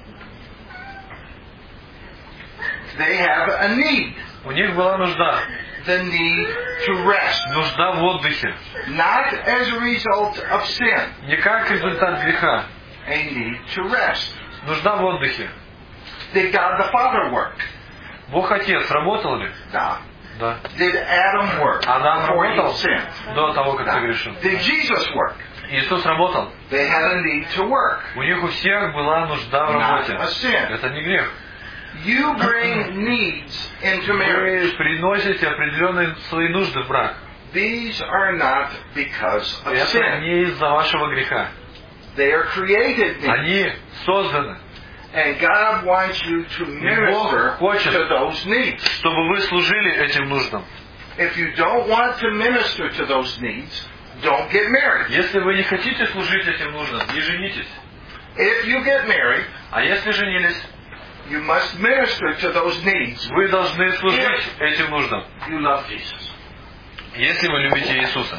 They have a need. У них была нужда. The need to rest. Нужда в отдыхе. Not as a result of sin, Не как результат греха, a need to rest. нужда в отдыхе. Did God the Father work? Бог Отец работал ли? No. Да. Did Adam work Адам before he работал sinned? до того, как No. согрешил. Did Jesus work? Иисус работал. They had a need to work. У них у всех была нужда в Not работе. a sin. Это не грех. You bring needs into marriage. Вы приносите определенные свои нужды в брак. These are not because of Это sin. не из-за вашего греха. They are created needs. Они созданы, And God wants you to minister хочет, to those needs. чтобы вы служили этим нуждам. If you don't want to minister to those needs, don't get married. Если вы не хотите служить этим нуждам, не женитесь. If you get married, А если женились, you must minister to those needs. вы должны служить этим нуждам. You love Jesus. Если вы любите Иисуса.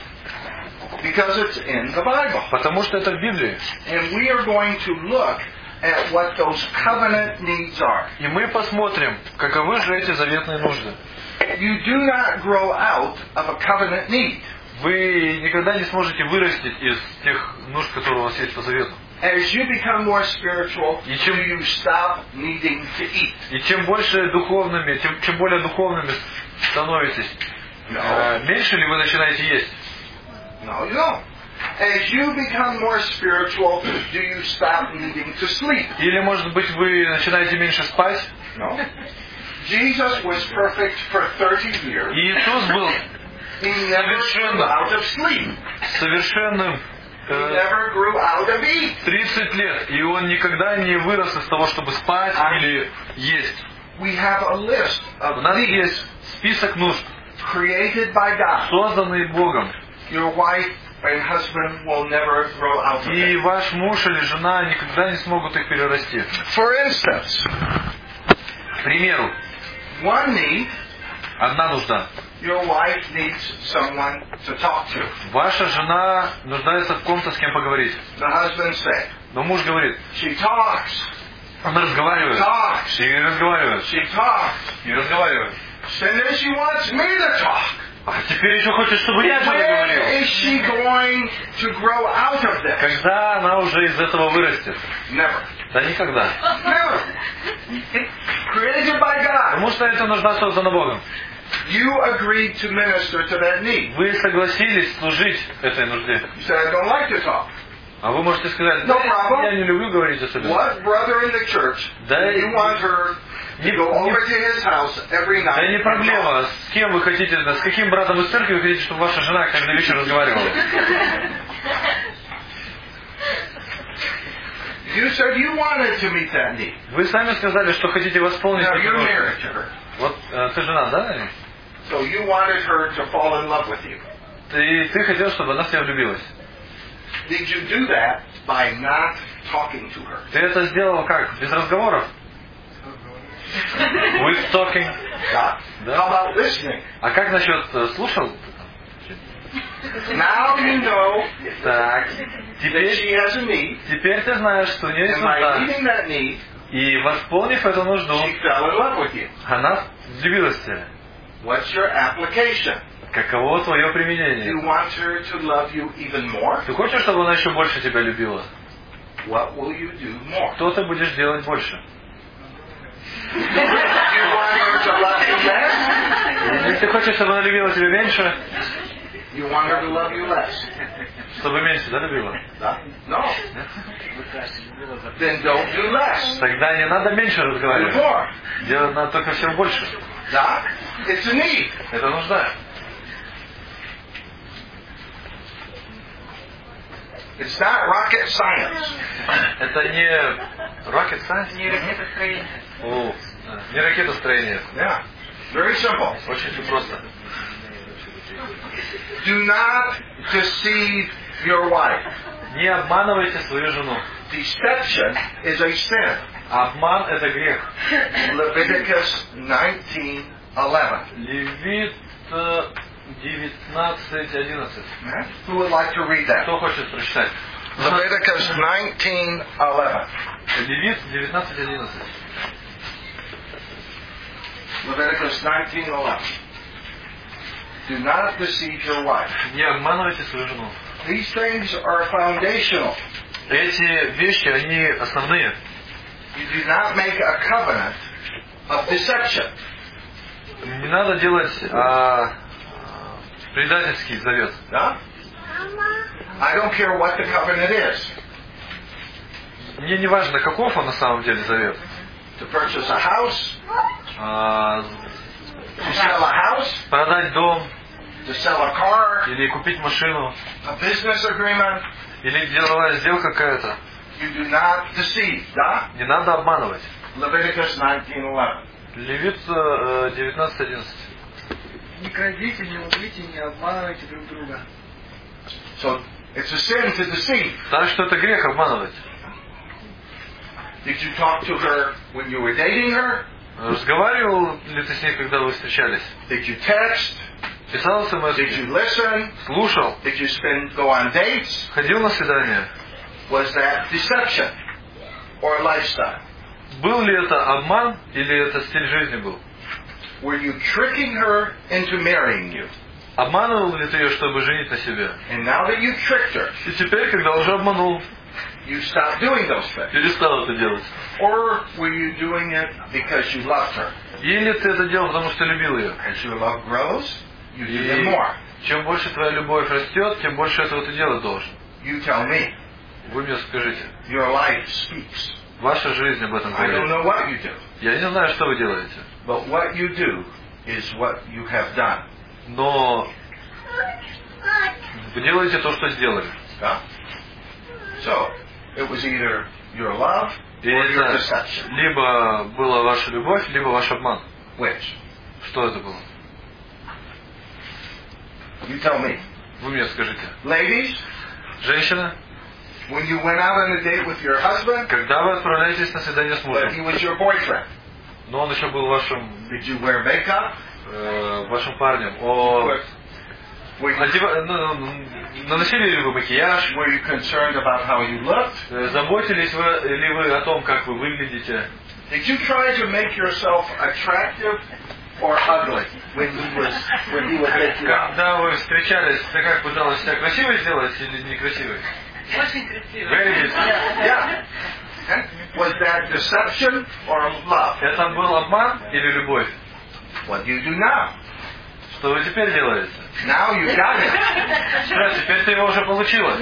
Because it's in the Bible. Потому что это в Библии. And we are going to look at what those covenant needs are. И мы посмотрим, каковы же эти заветные нужды. You do not grow out of a covenant need. Вы никогда не сможете вырастить из тех нужд, которые у вас есть по завету. As you become more spiritual, И чем- you stop needing to eat. И чем больше духовными, чем более духовными становитесь, меньше ли вы начинаете есть? No, you don't. As you become more spiritual, do you stop needing to sleep? Или, может быть, вы начинаете меньше спать? No. Jesus was perfect for 30 years. И Иисус был He never grew out of sleep. совершенным He never grew out of eat. 30 лет, и Он никогда не вырос из того, чтобы спать или есть. We have a list У of нас needs есть список нужд, created by God. созданные Богом. Your wife and husband will never grow out of И it. ваш муж или жена никогда не смогут их перерасти. For instance, К примеру, one need, одна нужда. your wife needs someone to talk to. Ваша жена нуждается в ком-то, с кем поговорить. The husband said, Но муж говорит, she talks, она разговаривает. talks, И разговаривает. she talks. И разговаривает. And then she wants me to talk. А теперь еще хочет, чтобы я что-то When говорил. is she going to grow out of this? Когда она уже из этого вырастет? Never. Да никогда. Never. Created by God. Потому что эта нужда создана Богом. You agreed to minister to that need. Вы согласились служить этой нужде. You said, I don't like to talk. А вы можете сказать, No problem. я не люблю говорить о себе. What brother in the church Да, do you want her to go over to his house every night? Да не проблема. С кем вы хотите, с каким братом из церкви вы хотите, чтобы ваша жена каждый вечер разговаривала? You said you wanted to meet that need. Вы сами сказали, что хотите восполнить Now эту you're нужду. married to her. Вот ты жена, да? So you wanted her to fall in love with you. Ты хотел, чтобы она в тебя влюбилась. Did you do that by not talking to her? Ты это сделал как? Без разговоров? With talking. Yeah? Да. How about listening? А как насчет слушал? Now you know Так. that she has a need, Теперь ты знаешь, что у нее есть and by нужда. meeting that need, И восполнив эту нужду, she fell in love with you. она влюбилась в тебя. What's your application? Каково твое Do you применение? want her to love you even more? Ты хочешь, чтобы она еще больше тебя любила? What will you do more? Что ты будешь делать больше? Do you want her to love you less? Если ты хочешь, чтобы она любила тебя меньше, You want her to love you less? чтобы меньше, да, любила? No. Then don't do less. Тогда не надо меньше Do разговаривать. more. Делать надо только все больше. Да? It's a need. Это нужда. It's not rocket science. Это не rocket science? Не ракетостроение. О, не ракетостроение. Yeah. Very simple. Очень все просто. Do not deceive your wife. Не обманывайте свою жену. Deception is a sin. Обман это грех. Leviticus 19:11. Левит 19:11. Who would like to read that? Кто хочет прочитать? Leviticus 19:11. Левит 19:11. Leviticus 19:11. Do not deceive your wife. Не обманывайте свою жену. These things are foundational. Эти вещи, они основные. You do not make a covenant of deception. Не надо делать предательский завет. No? I don't care what the covenant is. Мне не важно, каков он на самом деле завет. To purchase a house, А, to sell a house, продать дом, to sell a car, или купить машину, a business agreement. или деловая сделка какая-то. You do not deceive. Да? Не надо обманывать. Leviticus 19:11. Левит 19:11. Не крадите, не лгите, не обманывайте друг друга. So it's a sin to deceive. Так что это грех обманывать. Did you talk to her when you were dating her? Разговаривал ли ты с ней, когда вы встречались? Did you text? Писал Did you смс? listen? Слушал? Did you go on dates? Ходил на свидание? Was that deception or a lifestyle? Был ли это обман или это стиль жизни был? Were you tricking her into marrying you? Обманывал ли ты ее, чтобы женить на себе? And now that you tricked her, И теперь, когда уже обманул, you stopped doing those things? перестал это делать? Or were you doing it because you loved her? Или ты это делал, потому что любил ее? As your love grows, you do them И more. чем больше твоя любовь растет, тем больше этого ты делать должен. You tell me. Вы мне скажите. Your life speaks. Ваша жизнь об этом I don't говорит. know what you do, Я не знаю, что вы делаете. but what you do is what you have done. Но вы делаете то, что сделали. Yeah? So, it was either your love И or your это deception. либо была ваша любовь, либо ваш обман. Which? Что это было? You tell me. Вы мне скажите. Ladies, Женщина, when you went out on a date with your husband, когда вы отправляетесь на свидание с but мужем, he was your boyfriend, но он еще был вашим, did you wear makeup? вашим парнем, Were you, наносили ли вы макияж, were you concerned about how you looked? заботились ли вы о том, как вы выглядите, Did you try to make yourself attractive or ugly when he was with you out? когда вы встречались, ты как пыталась себя красивой сделать или некрасивой? Очень красиво. Very Yeah. Okay. Was that deception or love? Это был обман или любовь? What do you do now? Что вы теперь делаете? Now you got it. Да, теперь ты его уже получила.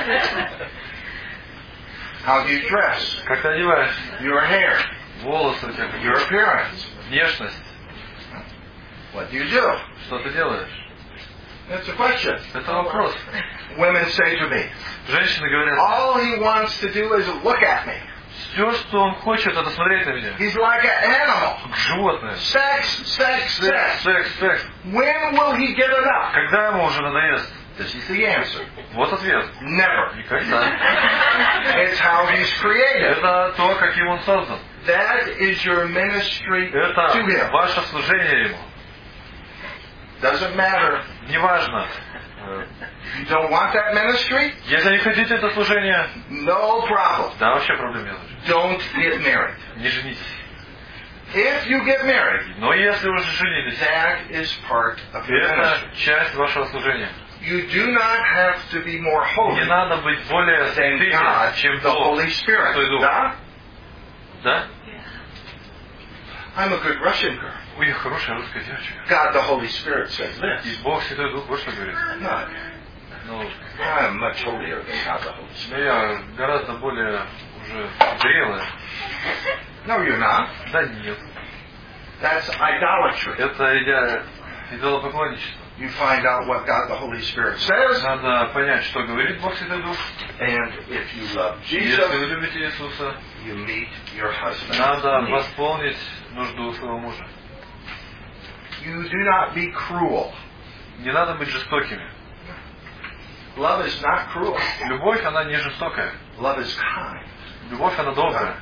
How do you dress? Как ты одеваешь? Your hair, Волосы у тебя, your appearance. внешность. What do you do? Что ты делаешь? That's a question. Это вопрос. Women say to me, Женщины говорят, all he wants to do is look at me. все, что он хочет, это смотреть на меня. He's like an animal. Как животное. Sex, sex, Секс, sex. секс, секс. When will he get enough? Когда ему уже надоест? This is the answer. Вот ответ. Never. Никогда. It's how he's created. Это то, каким он создан. That is your ministry to Это him. ваше служение ему. Doesn't matter. Неважно. If you don't want that ministry, Если не хотите это служение, no problem. да, вообще проблем нет. Don't get married. Не женитесь. If you get married, Но если уже женились, that is part of your это ministry. часть вашего служения. You do not have to be more Не holy надо быть более than святыми, God, чем the Бог. Holy Spirit. Святой Дух. Да? Да? I'm a good Russian girl. Ой, хорошая русская девочка. God, the Holy Spirit says И this. Бог, Святой Дух, вот что говорит. No, Ну, I'm much holier than God, the Holy Spirit. я гораздо более уже зрелая. No, you're not. Да нет. That's idolatry. Это идолопоклонничество. You find out what God, the Holy Spirit says, Надо понять, что говорит Бог, Святой Дух. and if you love Если вы Jesus, любите Иисуса, you meet your husband. надо восполнить нужду своего мужа. You do not be cruel. Не надо быть жестокими. Love is not cruel. Любовь, она не жестокая. Love is kind. Любовь, она добрая.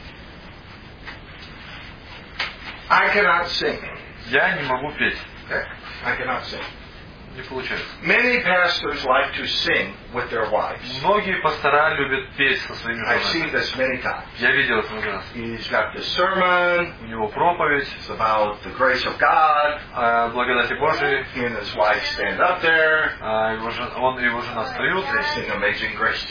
I cannot sing. Я не могу петь. Okay? I cannot sing. Не получается. Many pastors like to sing with their wives. Многие пастора любят петь со своими I've seen женами. this many times. Я видел это много раз. He's got the sermon. У него проповедь It's about the grace of God. о благодати Божией. He and his wife stand up there. Он и его жена встают They sing Amazing Grace together.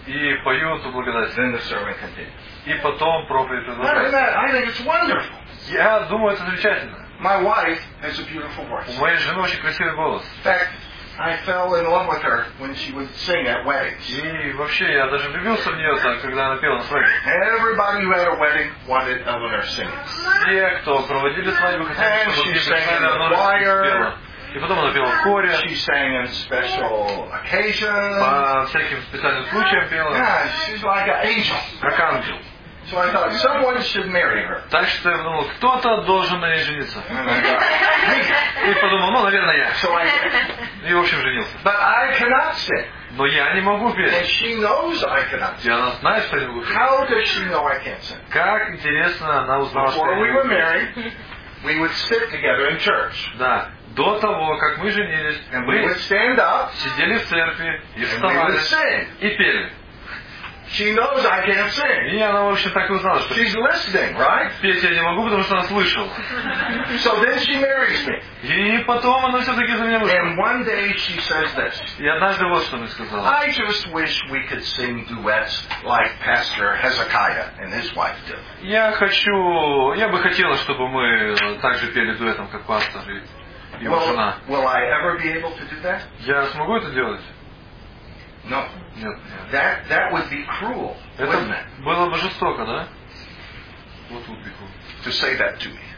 и поют о благодати. Then the sermon continues. И потом проповедь Not продолжается. that, I think it's wonderful. Я думаю, это замечательно. My wife has a beautiful У voice. моей жены очень красивый голос. In fact, I fell in love with her when she would sing at weddings. И вообще, я даже влюбился в нее, так, когда она пела на свадьбе. Everybody who had a wedding wanted Eleanor singing. Все, кто проводили свадьбу, хотели, чтобы мне пришли давно пела. И потом она пела в хоре, She sang in special occasions. по всяким специальным случаям пела, Yeah, she's like an angel. как ангел. So I thought someone should marry her. Так что я подумал, кто-то должен на ней жениться. And I thought, И подумал, ну, наверное, я. so I did. И, в общем, женился. But I cannot sing. Но я не могу And петь. she knows I cannot sing. И она знает, что я не могу петь. How does she know I can't sing? Как интересно она узнала, что Before я не we могу were петь. married, we would sit together in church. Да. До того, как мы женились, And we мы would stand up сидели в церкви и and we вставали would sing. и пели. She knows I can't sing. И она, в общем, так и узнала, что She's listening, right? петь я не могу, потому что она слышала. So then she marries me. И потом она все-таки за меня вышла. And one day she says this. И однажды вот что мне сказала. I just wish we could sing duets like Pastor Hezekiah and his wife do. Я бы хотела, чтобы мы также пели дуэтом, как пастор и его жена. Will I ever be able to do that? Я смогу это делать? No. Нет. That would be cruel, wouldn't Это it? было бы жестоко, да? Вот тут бегу. To say that to me.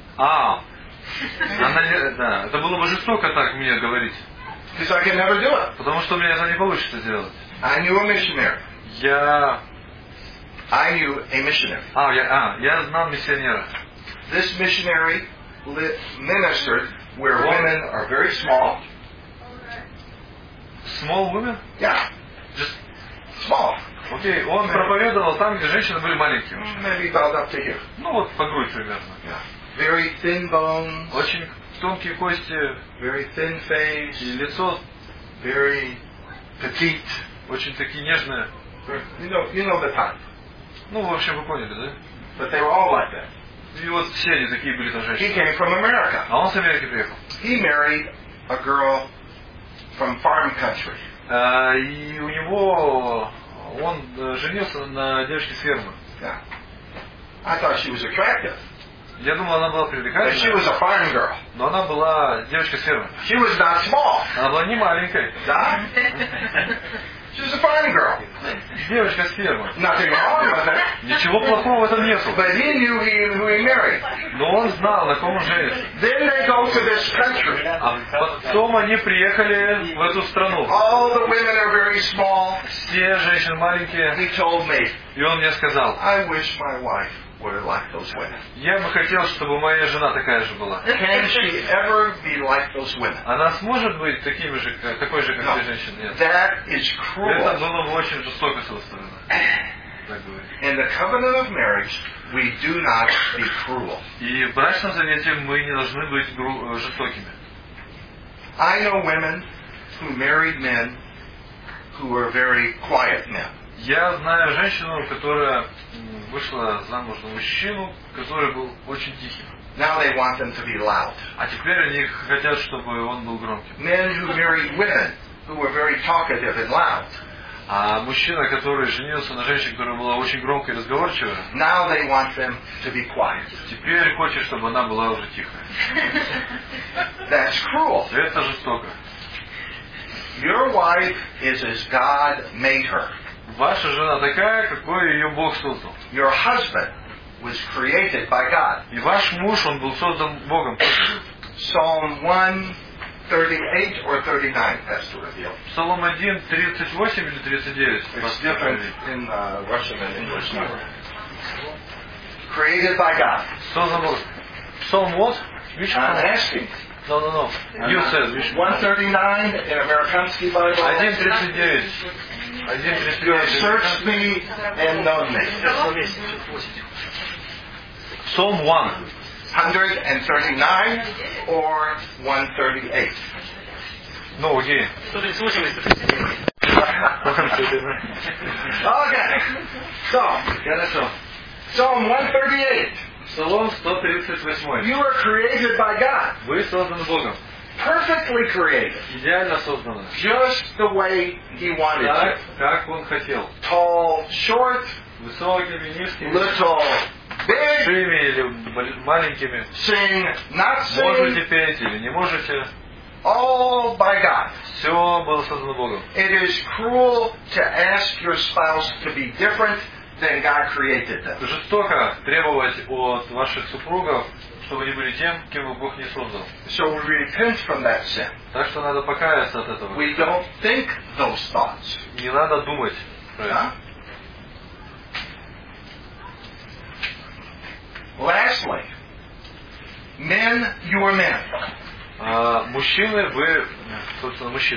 Да, это было бы жестоко так мне говорить. Because I can never do it. Потому что у меня это не получится делать. I knew a missionary. I knew a missionary. Я знал миссионера. This missionary ministered where women are very small. Small women? Yeah, Just small. окей, он проповедовал там, где женщины были маленькие. Maybe about up to here. Ну вот по грудь примерно. Yeah. Very thin bones, Очень тонкие кости very thin face, и лицо very petite. очень такие нежные. You know the type. Ну, в общем, вы поняли, да? But they were all like that. И вот все они такие были там He женщины. came from America. А он с Америки приехал. He married a girl from farm country. И у него он женился на девочке с фермы. Yeah. I thought she was attractive. Я думал, она была But she привлекательная, was a farm girl. но она была девочка с фермы. She was not small. Она была не маленькой. Да? She was a farm girl. Девочка с фермы. Nothing wrong with it. Ничего плохого в этом нету. But he knew who he married. Но он знал, на ком он женится. Then they go to this country. А потом они приехали в эту страну. All the women are very small. Все женщины маленькие. He told me, И он мне сказал, I wish my wife were like those women. я бы хотел, чтобы моя жена такая же была. Can she ever be like those women? Она сможет быть такой же, как No. те женщины? Нет. That is Это cruel. было бы очень жестоко с его стороны. Так говорить. In the covenant of marriage, we do not be cruel. И в брачном завете мы не должны быть жестокими. I know women who married men who were very quiet men. Я знаю женщину, которая вышла замуж за мужчину, который был очень тихим. Now they want them to be loud. А теперь они хотят, чтобы он был громким. Men who married women who were very talkative and loud. А мужчина, который женился на женщине, которая была очень громкой и разговорчивая, Now they want them to be quiet. теперь хочет, чтобы она была уже тихая. That's cruel. Это жестоко. Your wife is as God made her. Ваша жена такая, какой ее Бог создал. Your husband was created by God. И ваш муж, он был создан Богом. Psalm 138 or 39, Pastor Reveal. Псалом 1, 38 или 39? It's different in Russian and English. Created by God. Создан Богом. Psalm what? Which I'm one? asking. No. You said which one? 139 in Amerikansky Bible. 1.39. You have searched me and known me. Psalm 1. 139 or 138. No, again. Okay. So, Хорошо. Psalm 138. Псалом 138. You were created by God. Вы созданы Богом. Perfectly created. Идеально созданы. Just the way He wanted Так, to. как Он хотел. Tall, short, Высокими, низкими, little, big, большими или маленькими. sing, not Можете sing, петь или не можете. all by God. Все было создано Богом. It is cruel to ask your spouse to be different than God created them. Жестоко требовать от ваших супругов, чтобы они были тем, кем их Бог не создал. So we repent from that sin. Так что надо покаяться от этого. We don't think those thoughts. Не надо думать про это. Huh? Lastly, men, you are men. Мужчины, вы, собственно, мужчины.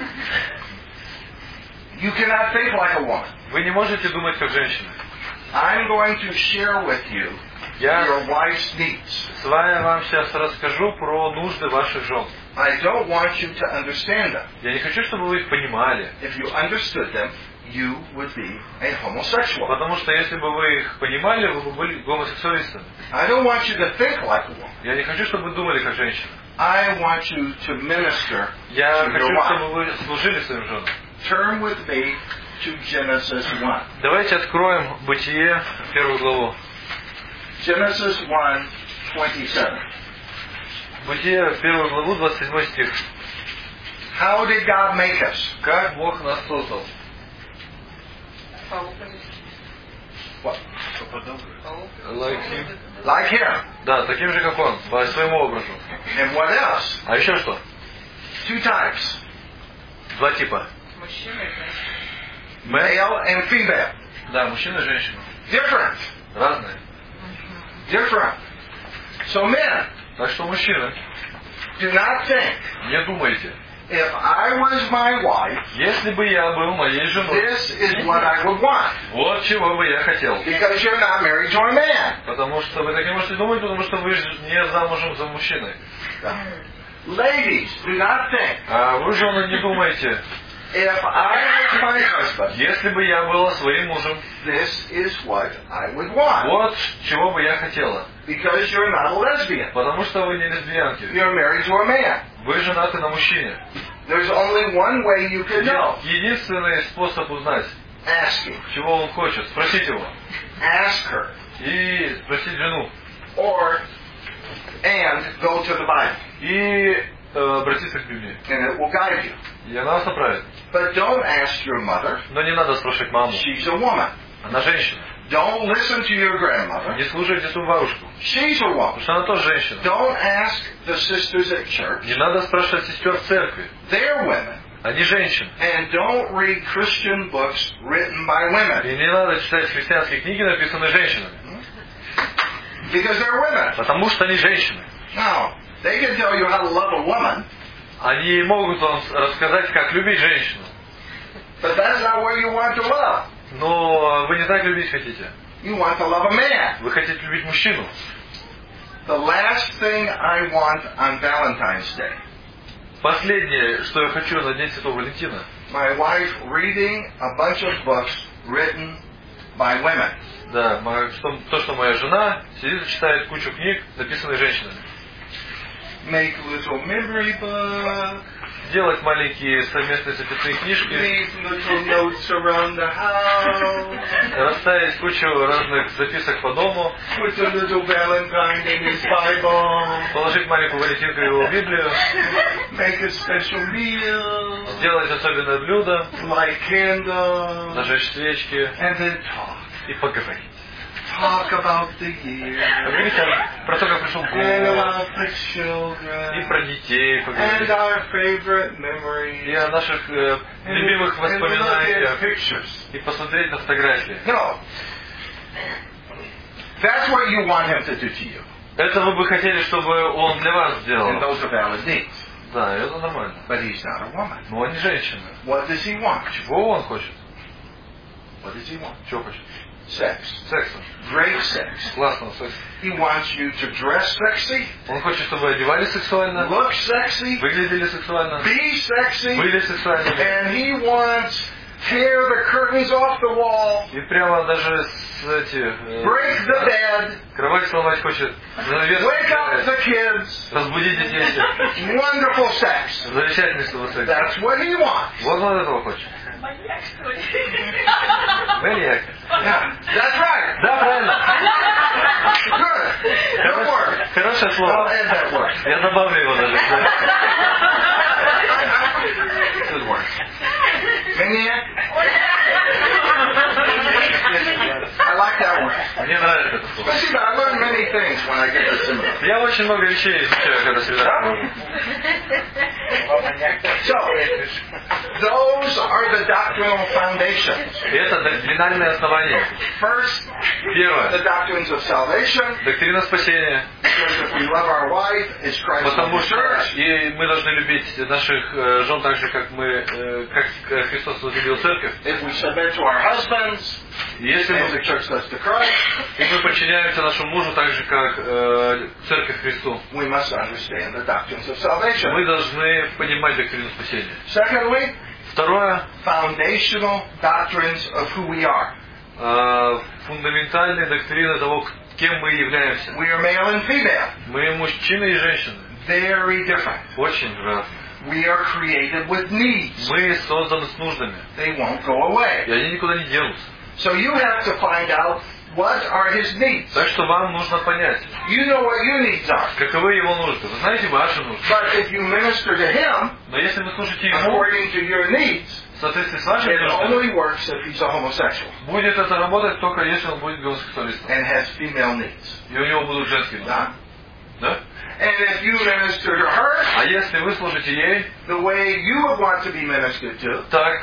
You cannot think like a woman. Вы не можете думать как женщина. I'm going to share with you Я your wife's needs. с вами вам сейчас расскажу про нужды ваших жен. I don't want you to understand them. Я не хочу, чтобы вы их понимали. If you understood them, you would be a homosexual. Потому что если бы вы их понимали, вы бы были гомосексуалистами. I don't want you to think like a woman. Я не хочу, чтобы вы думали как женщина. I want you to minister Я to хочу, your чтобы wife. вы служили своим женам. Turn with me to Genesis 1. Давайте откроем Бытие, первую главу. Genesis 1:27. Бытие, первую главу, 27 стих. How did God make us? Как Бог нас создал? What? Like him. Like Him. Да, таким же, как Он, по своему образу. And what else? А еще что? 2 types. Два типа. Male and female. Да, мужчина и женщина. Different. Разные. Different. So men, Так что мужчины, do not think, не думайте. if I was my wife, Если бы я был моей женой, this is what I would want. вот чего бы я хотел. Because you're not married to a man. Потому что вы так не можете думать, потому что вы же не замужем за мужчиной. Ladies, do not think, А вы, жены, не думайте. if I was my husband, Если бы я была своим мужем, this is what I would want. вот чего бы я хотела. Because you're not a lesbian. Потому что вы не лесбиянки. You're married to a man. Вы женаты на мужчине. There's only one way you can know. Единственный способ узнать, Ask him. чего он хочет, спросить его. Ask her. И спросить жену. And go to the Bible. И обратиться к Библии. And it will guide you. И она вас направит. But don't ask your mother. Но не надо спрашивать маму. She's a woman. Она женщина. Don't listen to your grandmother. Не слушайте свою бабушку. She's a woman. Потому что она тоже женщина. Don't ask the sisters at church. Не надо спрашивать сестер в церкви. They're women. Они женщины. And don't read Christian books written by women. И не надо читать христианские книги, написанные женщинами. Because they're women. Потому что они женщины. Now, they can tell you how to love a woman, Они могут вам рассказать, как любить женщину. but that's not what you want to love. Но вы не так любить хотите. You want to love a man. Вы хотите любить мужчину. The last thing I want on Valentine's Day, Последнее, что я хочу на День Святого Валентина. my wife reading a bunch of books written by women. Да, то, что моя жена сидит и читает кучу книг, написанных женщинами. Make little memory books. Делать маленькие совместные записные книжки. Leave little notes around the house. Расставить кучу разных записок по дому. Put a little Valentine in his Bible. Положить маленькую Валентинку в его Библию. Make a special meal. Сделать особенное блюдо. Light candles. Зажечь свечки. And then talk. И поговорить. Talk about the year. Поговорить про то, как пришел And год. about the children. И про детей And поговорить. our favorite memories. И о наших любимых And look at воспоминаниях. pictures. И посмотреть на фотографии. No. That's what you want him to do to you. Это вы бы хотели, чтобы он для вас And сделал. those are valid needs. Да, это нормально. But he's not a woman. Но он не женщина. What does he want? Чего он хочет? What does he want? Чего хочет? Sex. Секса. Great sex. Классного секса. He wants you to dress sexy, Он хочет, чтобы одевались сексуально, look sexy, выглядели сексуально, be sexy, были сексуальными. and he wants tear the curtains off the wall, И прямо даже с break the bed, кровать сломать хочет. Занавеску wake up сделать, the kids, разбудить детей. wonderful sex. Замечательный секс. That's what he wants. Вот он этого хочет. Маньяк. Yeah, that's right. Да, правильно. Good. Good word. Хорошее I'll слово. add that word. Я добавлю его даже. Good word. Maniac? I like that word. Мне нравится это слово. But see, I learn many things when I get to seminar. Я очень много вещей изучаю, когда свидание. So, those are the doctrinal foundations. Это доктринальное основание. First, the Первое. doctrines of salvation. Доктрина спасения. Because if we love our wife as Christ loved Потому the что church, и мы должны любить наших жен так же, как как Христос возлюбил церковь. if we submit to our husbands, И если as the мы, church does to Christ, и мы подчиняемся нашему мужу так же, как церковь Христу, we must understand the doctrines of salvation. мы должны понимать доктрину спасения. Secondly, Второе. foundational doctrines of who we are. Фундаментальные доктрины того, кем мы являемся. We are male and female, Мы мужчины и женщины. very different. Очень разные. We are created with needs. Мы созданы с нуждами. They won't go away. И они никуда не денутся. So you have to find out what are his needs. Так что вам нужно понять, You know what your needs are. каковы его нужды. Вы знаете ваши нужды. But if you minister to him Но если вы слушаете ему, according to your needs, в соответствии с вашими it нуждами, only works if he's a homosexual будет это работать только если он будет гомосексуалистом. and has female needs. И у него будут женские нужды. Yeah? Да? And if you minister to her А если вы служите ей, the way you would want to be ministered to, так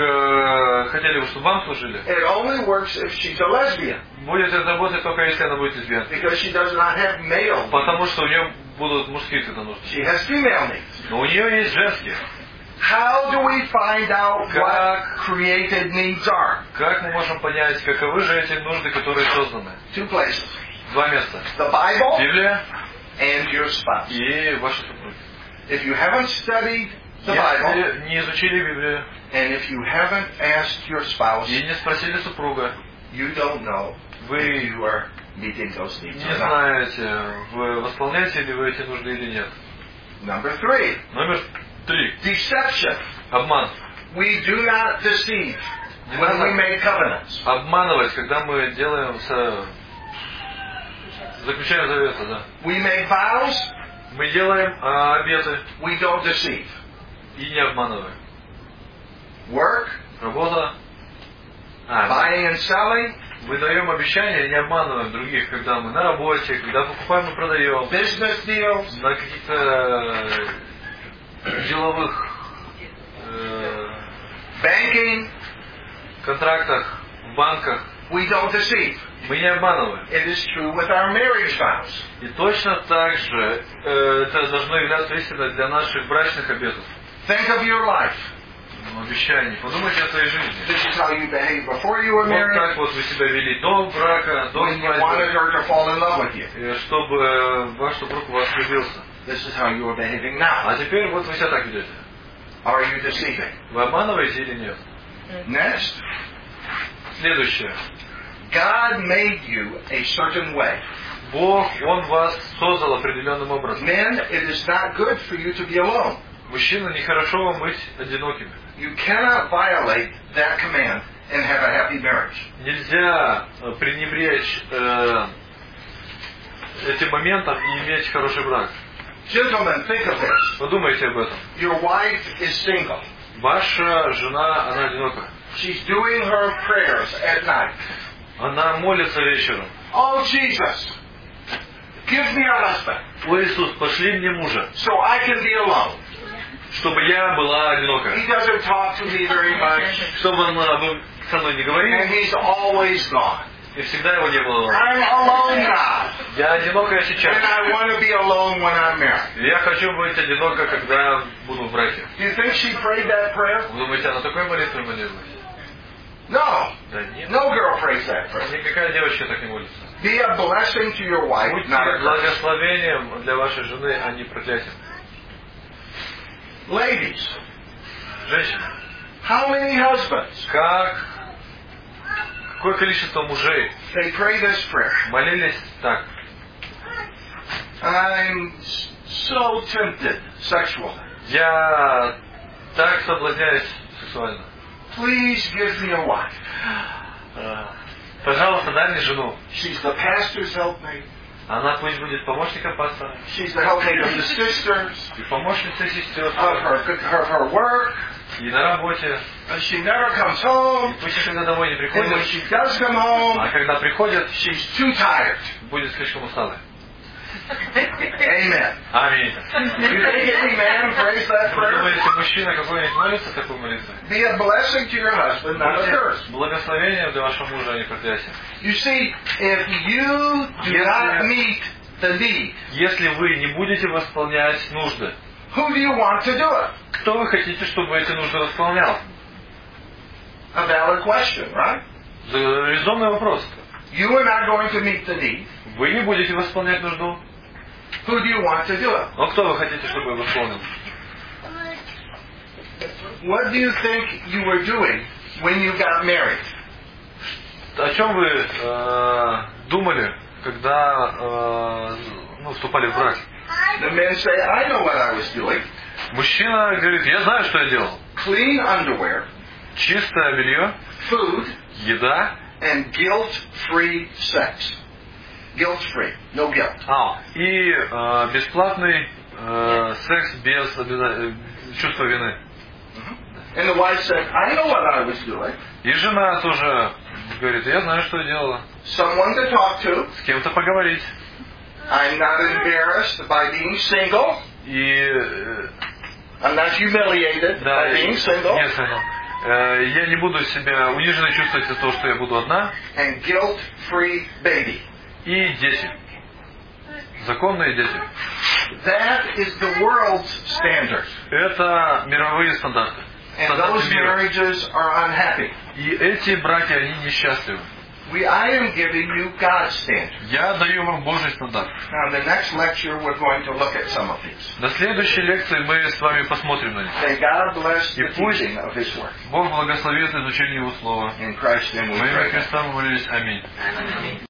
как хотели бы, чтобы вам служили, it only works if she's a lesbian будет это работать только если она будет лесбиянкой. because she does not have male. Потому что у нее будут мужские тогда нужды. She has female needs. Но у нее есть женские. How do we find out Как? what created needs are? Как мы можем понять, каковы же эти нужды, которые созданы? Two places. Два места. The Bible Библия and your spouse. и ваши супруги. If you haven't studied the Bible Если не изучили Библию and if you haven't asked your spouse, и не спросили супруга, you don't know if вы you are meeting those needs не or not. знаете, вы восполняете ли вы эти нужды или нет. Number 3, Номер 3. deception. Обман. We do not deceive when we make covenants. Обманывать, когда мы делаем заключаем заветы, да. We make vows, Мы делаем обеты we don't deceive. и не обманываем. Work, Работа. buying and selling, Мы даем обещания и не обманываем других, когда мы на работе, когда покупаем и продаем, business deals, на каких-то деловых banking, контрактах, в банках. we don't deceive. Мы не обманываем. It is true with our marriage vows. И точно так же это должно являться истиной для наших брачных обетов. Think of your life. Обещаний. Подумайте о своей жизни. This is how you behaved before you were Вот married, так вот вы себя вели до брака, до when you wanted свадьбы, her to fall in love with you. чтобы ваш супруг у вас влюбился. This is how you are behaving now. А теперь вот вы себя так ведете. Are you deceiving? Вы обманываете или нет? Next, Следующее. God made you a certain way. Бог, Он вас создал определенным образом. Men, it is not good for you to be alone. Мужчина, нехорошо вам быть одинокими. You cannot violate that command and have a happy marriage. Нельзя пренебречь этим моментом и иметь хороший брак. Gentlemen, think of this. Подумайте об этом. Your wife is single. Ваша жена, она одинока. She's doing her prayers at night. Она молится вечером. Oh, Jesus, give me a husband О, Иисус, пошли мне мужа, so I can be alone. чтобы я была одинока. He doesn't talk to me very much, Чтобы он со мной не and говорил, he's always gone. и всегда его не было. I'm alone now, Я одинокая and сейчас. I want to be alone when I'm married. Я хочу быть одинока, когда буду в браке. Do you think she prayed that prayer? Вы думаете, она такой молитвой молилась? No. Да нет. No girl prays that prayer. Никакая девочка так не молится. Be a blessing to your wife, Будьте not a curse. благословением для вашей жены, а не проклятием. Ladies, Женщины, How many husbands? Какое количество мужей They pray this prayer. молились так. I'm so tempted sexually. Я так соблазняюсь сексуально. Please give me a wife. Пожалуйста, дай мне жену. She's the pastor's helpmate. Она пусть будет помощником пастора. She's the helpmate of the sisters, И помощницей сестер. of her work. И на работе. She never comes home. Пусть никогда домой не And when приходит. she does come home, А когда приходит, she's too tired. будет слишком усталой. Amen. Аминь. You think any man prays that Вы prayer? думаете, мужчина какой-нибудь молится такой молитвой? Be a blessing to your husband, not a curse. Благословение для вашего мужа, а не проклятие. You see, if you do not meet the need, Если вы не будете восполнять нужды, who do you want to do it? кто вы хотите, чтобы эти нужды восполнял? A valid question, right? Резонный вопрос. You are not going to meet the need. Вы не будете восполнять нужду. Who do you want to do it? Но кто вы хотите, чтобы я восполнил? What do you think you were doing when you got married? О чем вы думали, когда вступали в брак? The men say, I know what I was doing. Мужчина говорит, я знаю, что я делал. Clean underwear, Чистое белье, food, еда. and guilt-free sex. Guilt-free. No guilt. И бесплатный секс без чувства вины. And the wife said, I know what I was doing. И жена тоже говорит, я знаю, что я делала. Someone to talk to. С кем-то поговорить. I'm not embarrassed by being single. И I'm not humiliated by being single. Нет, я не буду себя униженно чувствовать из-за того, что я буду одна. And guilt-free baby. И дети. Законные дети. That is the world's standard. Это мировые стандарты. And those marriages are unhappy. И эти браки, они несчастливы. I am giving you God's standard. Я даю вам Божий стандарт. Now, the next lecture, we're going to look at some of these. На следующей лекции мы с вами посмотрим на них. May God bless the И пусть teaching of His Word. Bог благословит изучение Его Слова. In Christ's name we Во имя pray. Христа мы молились. Аминь.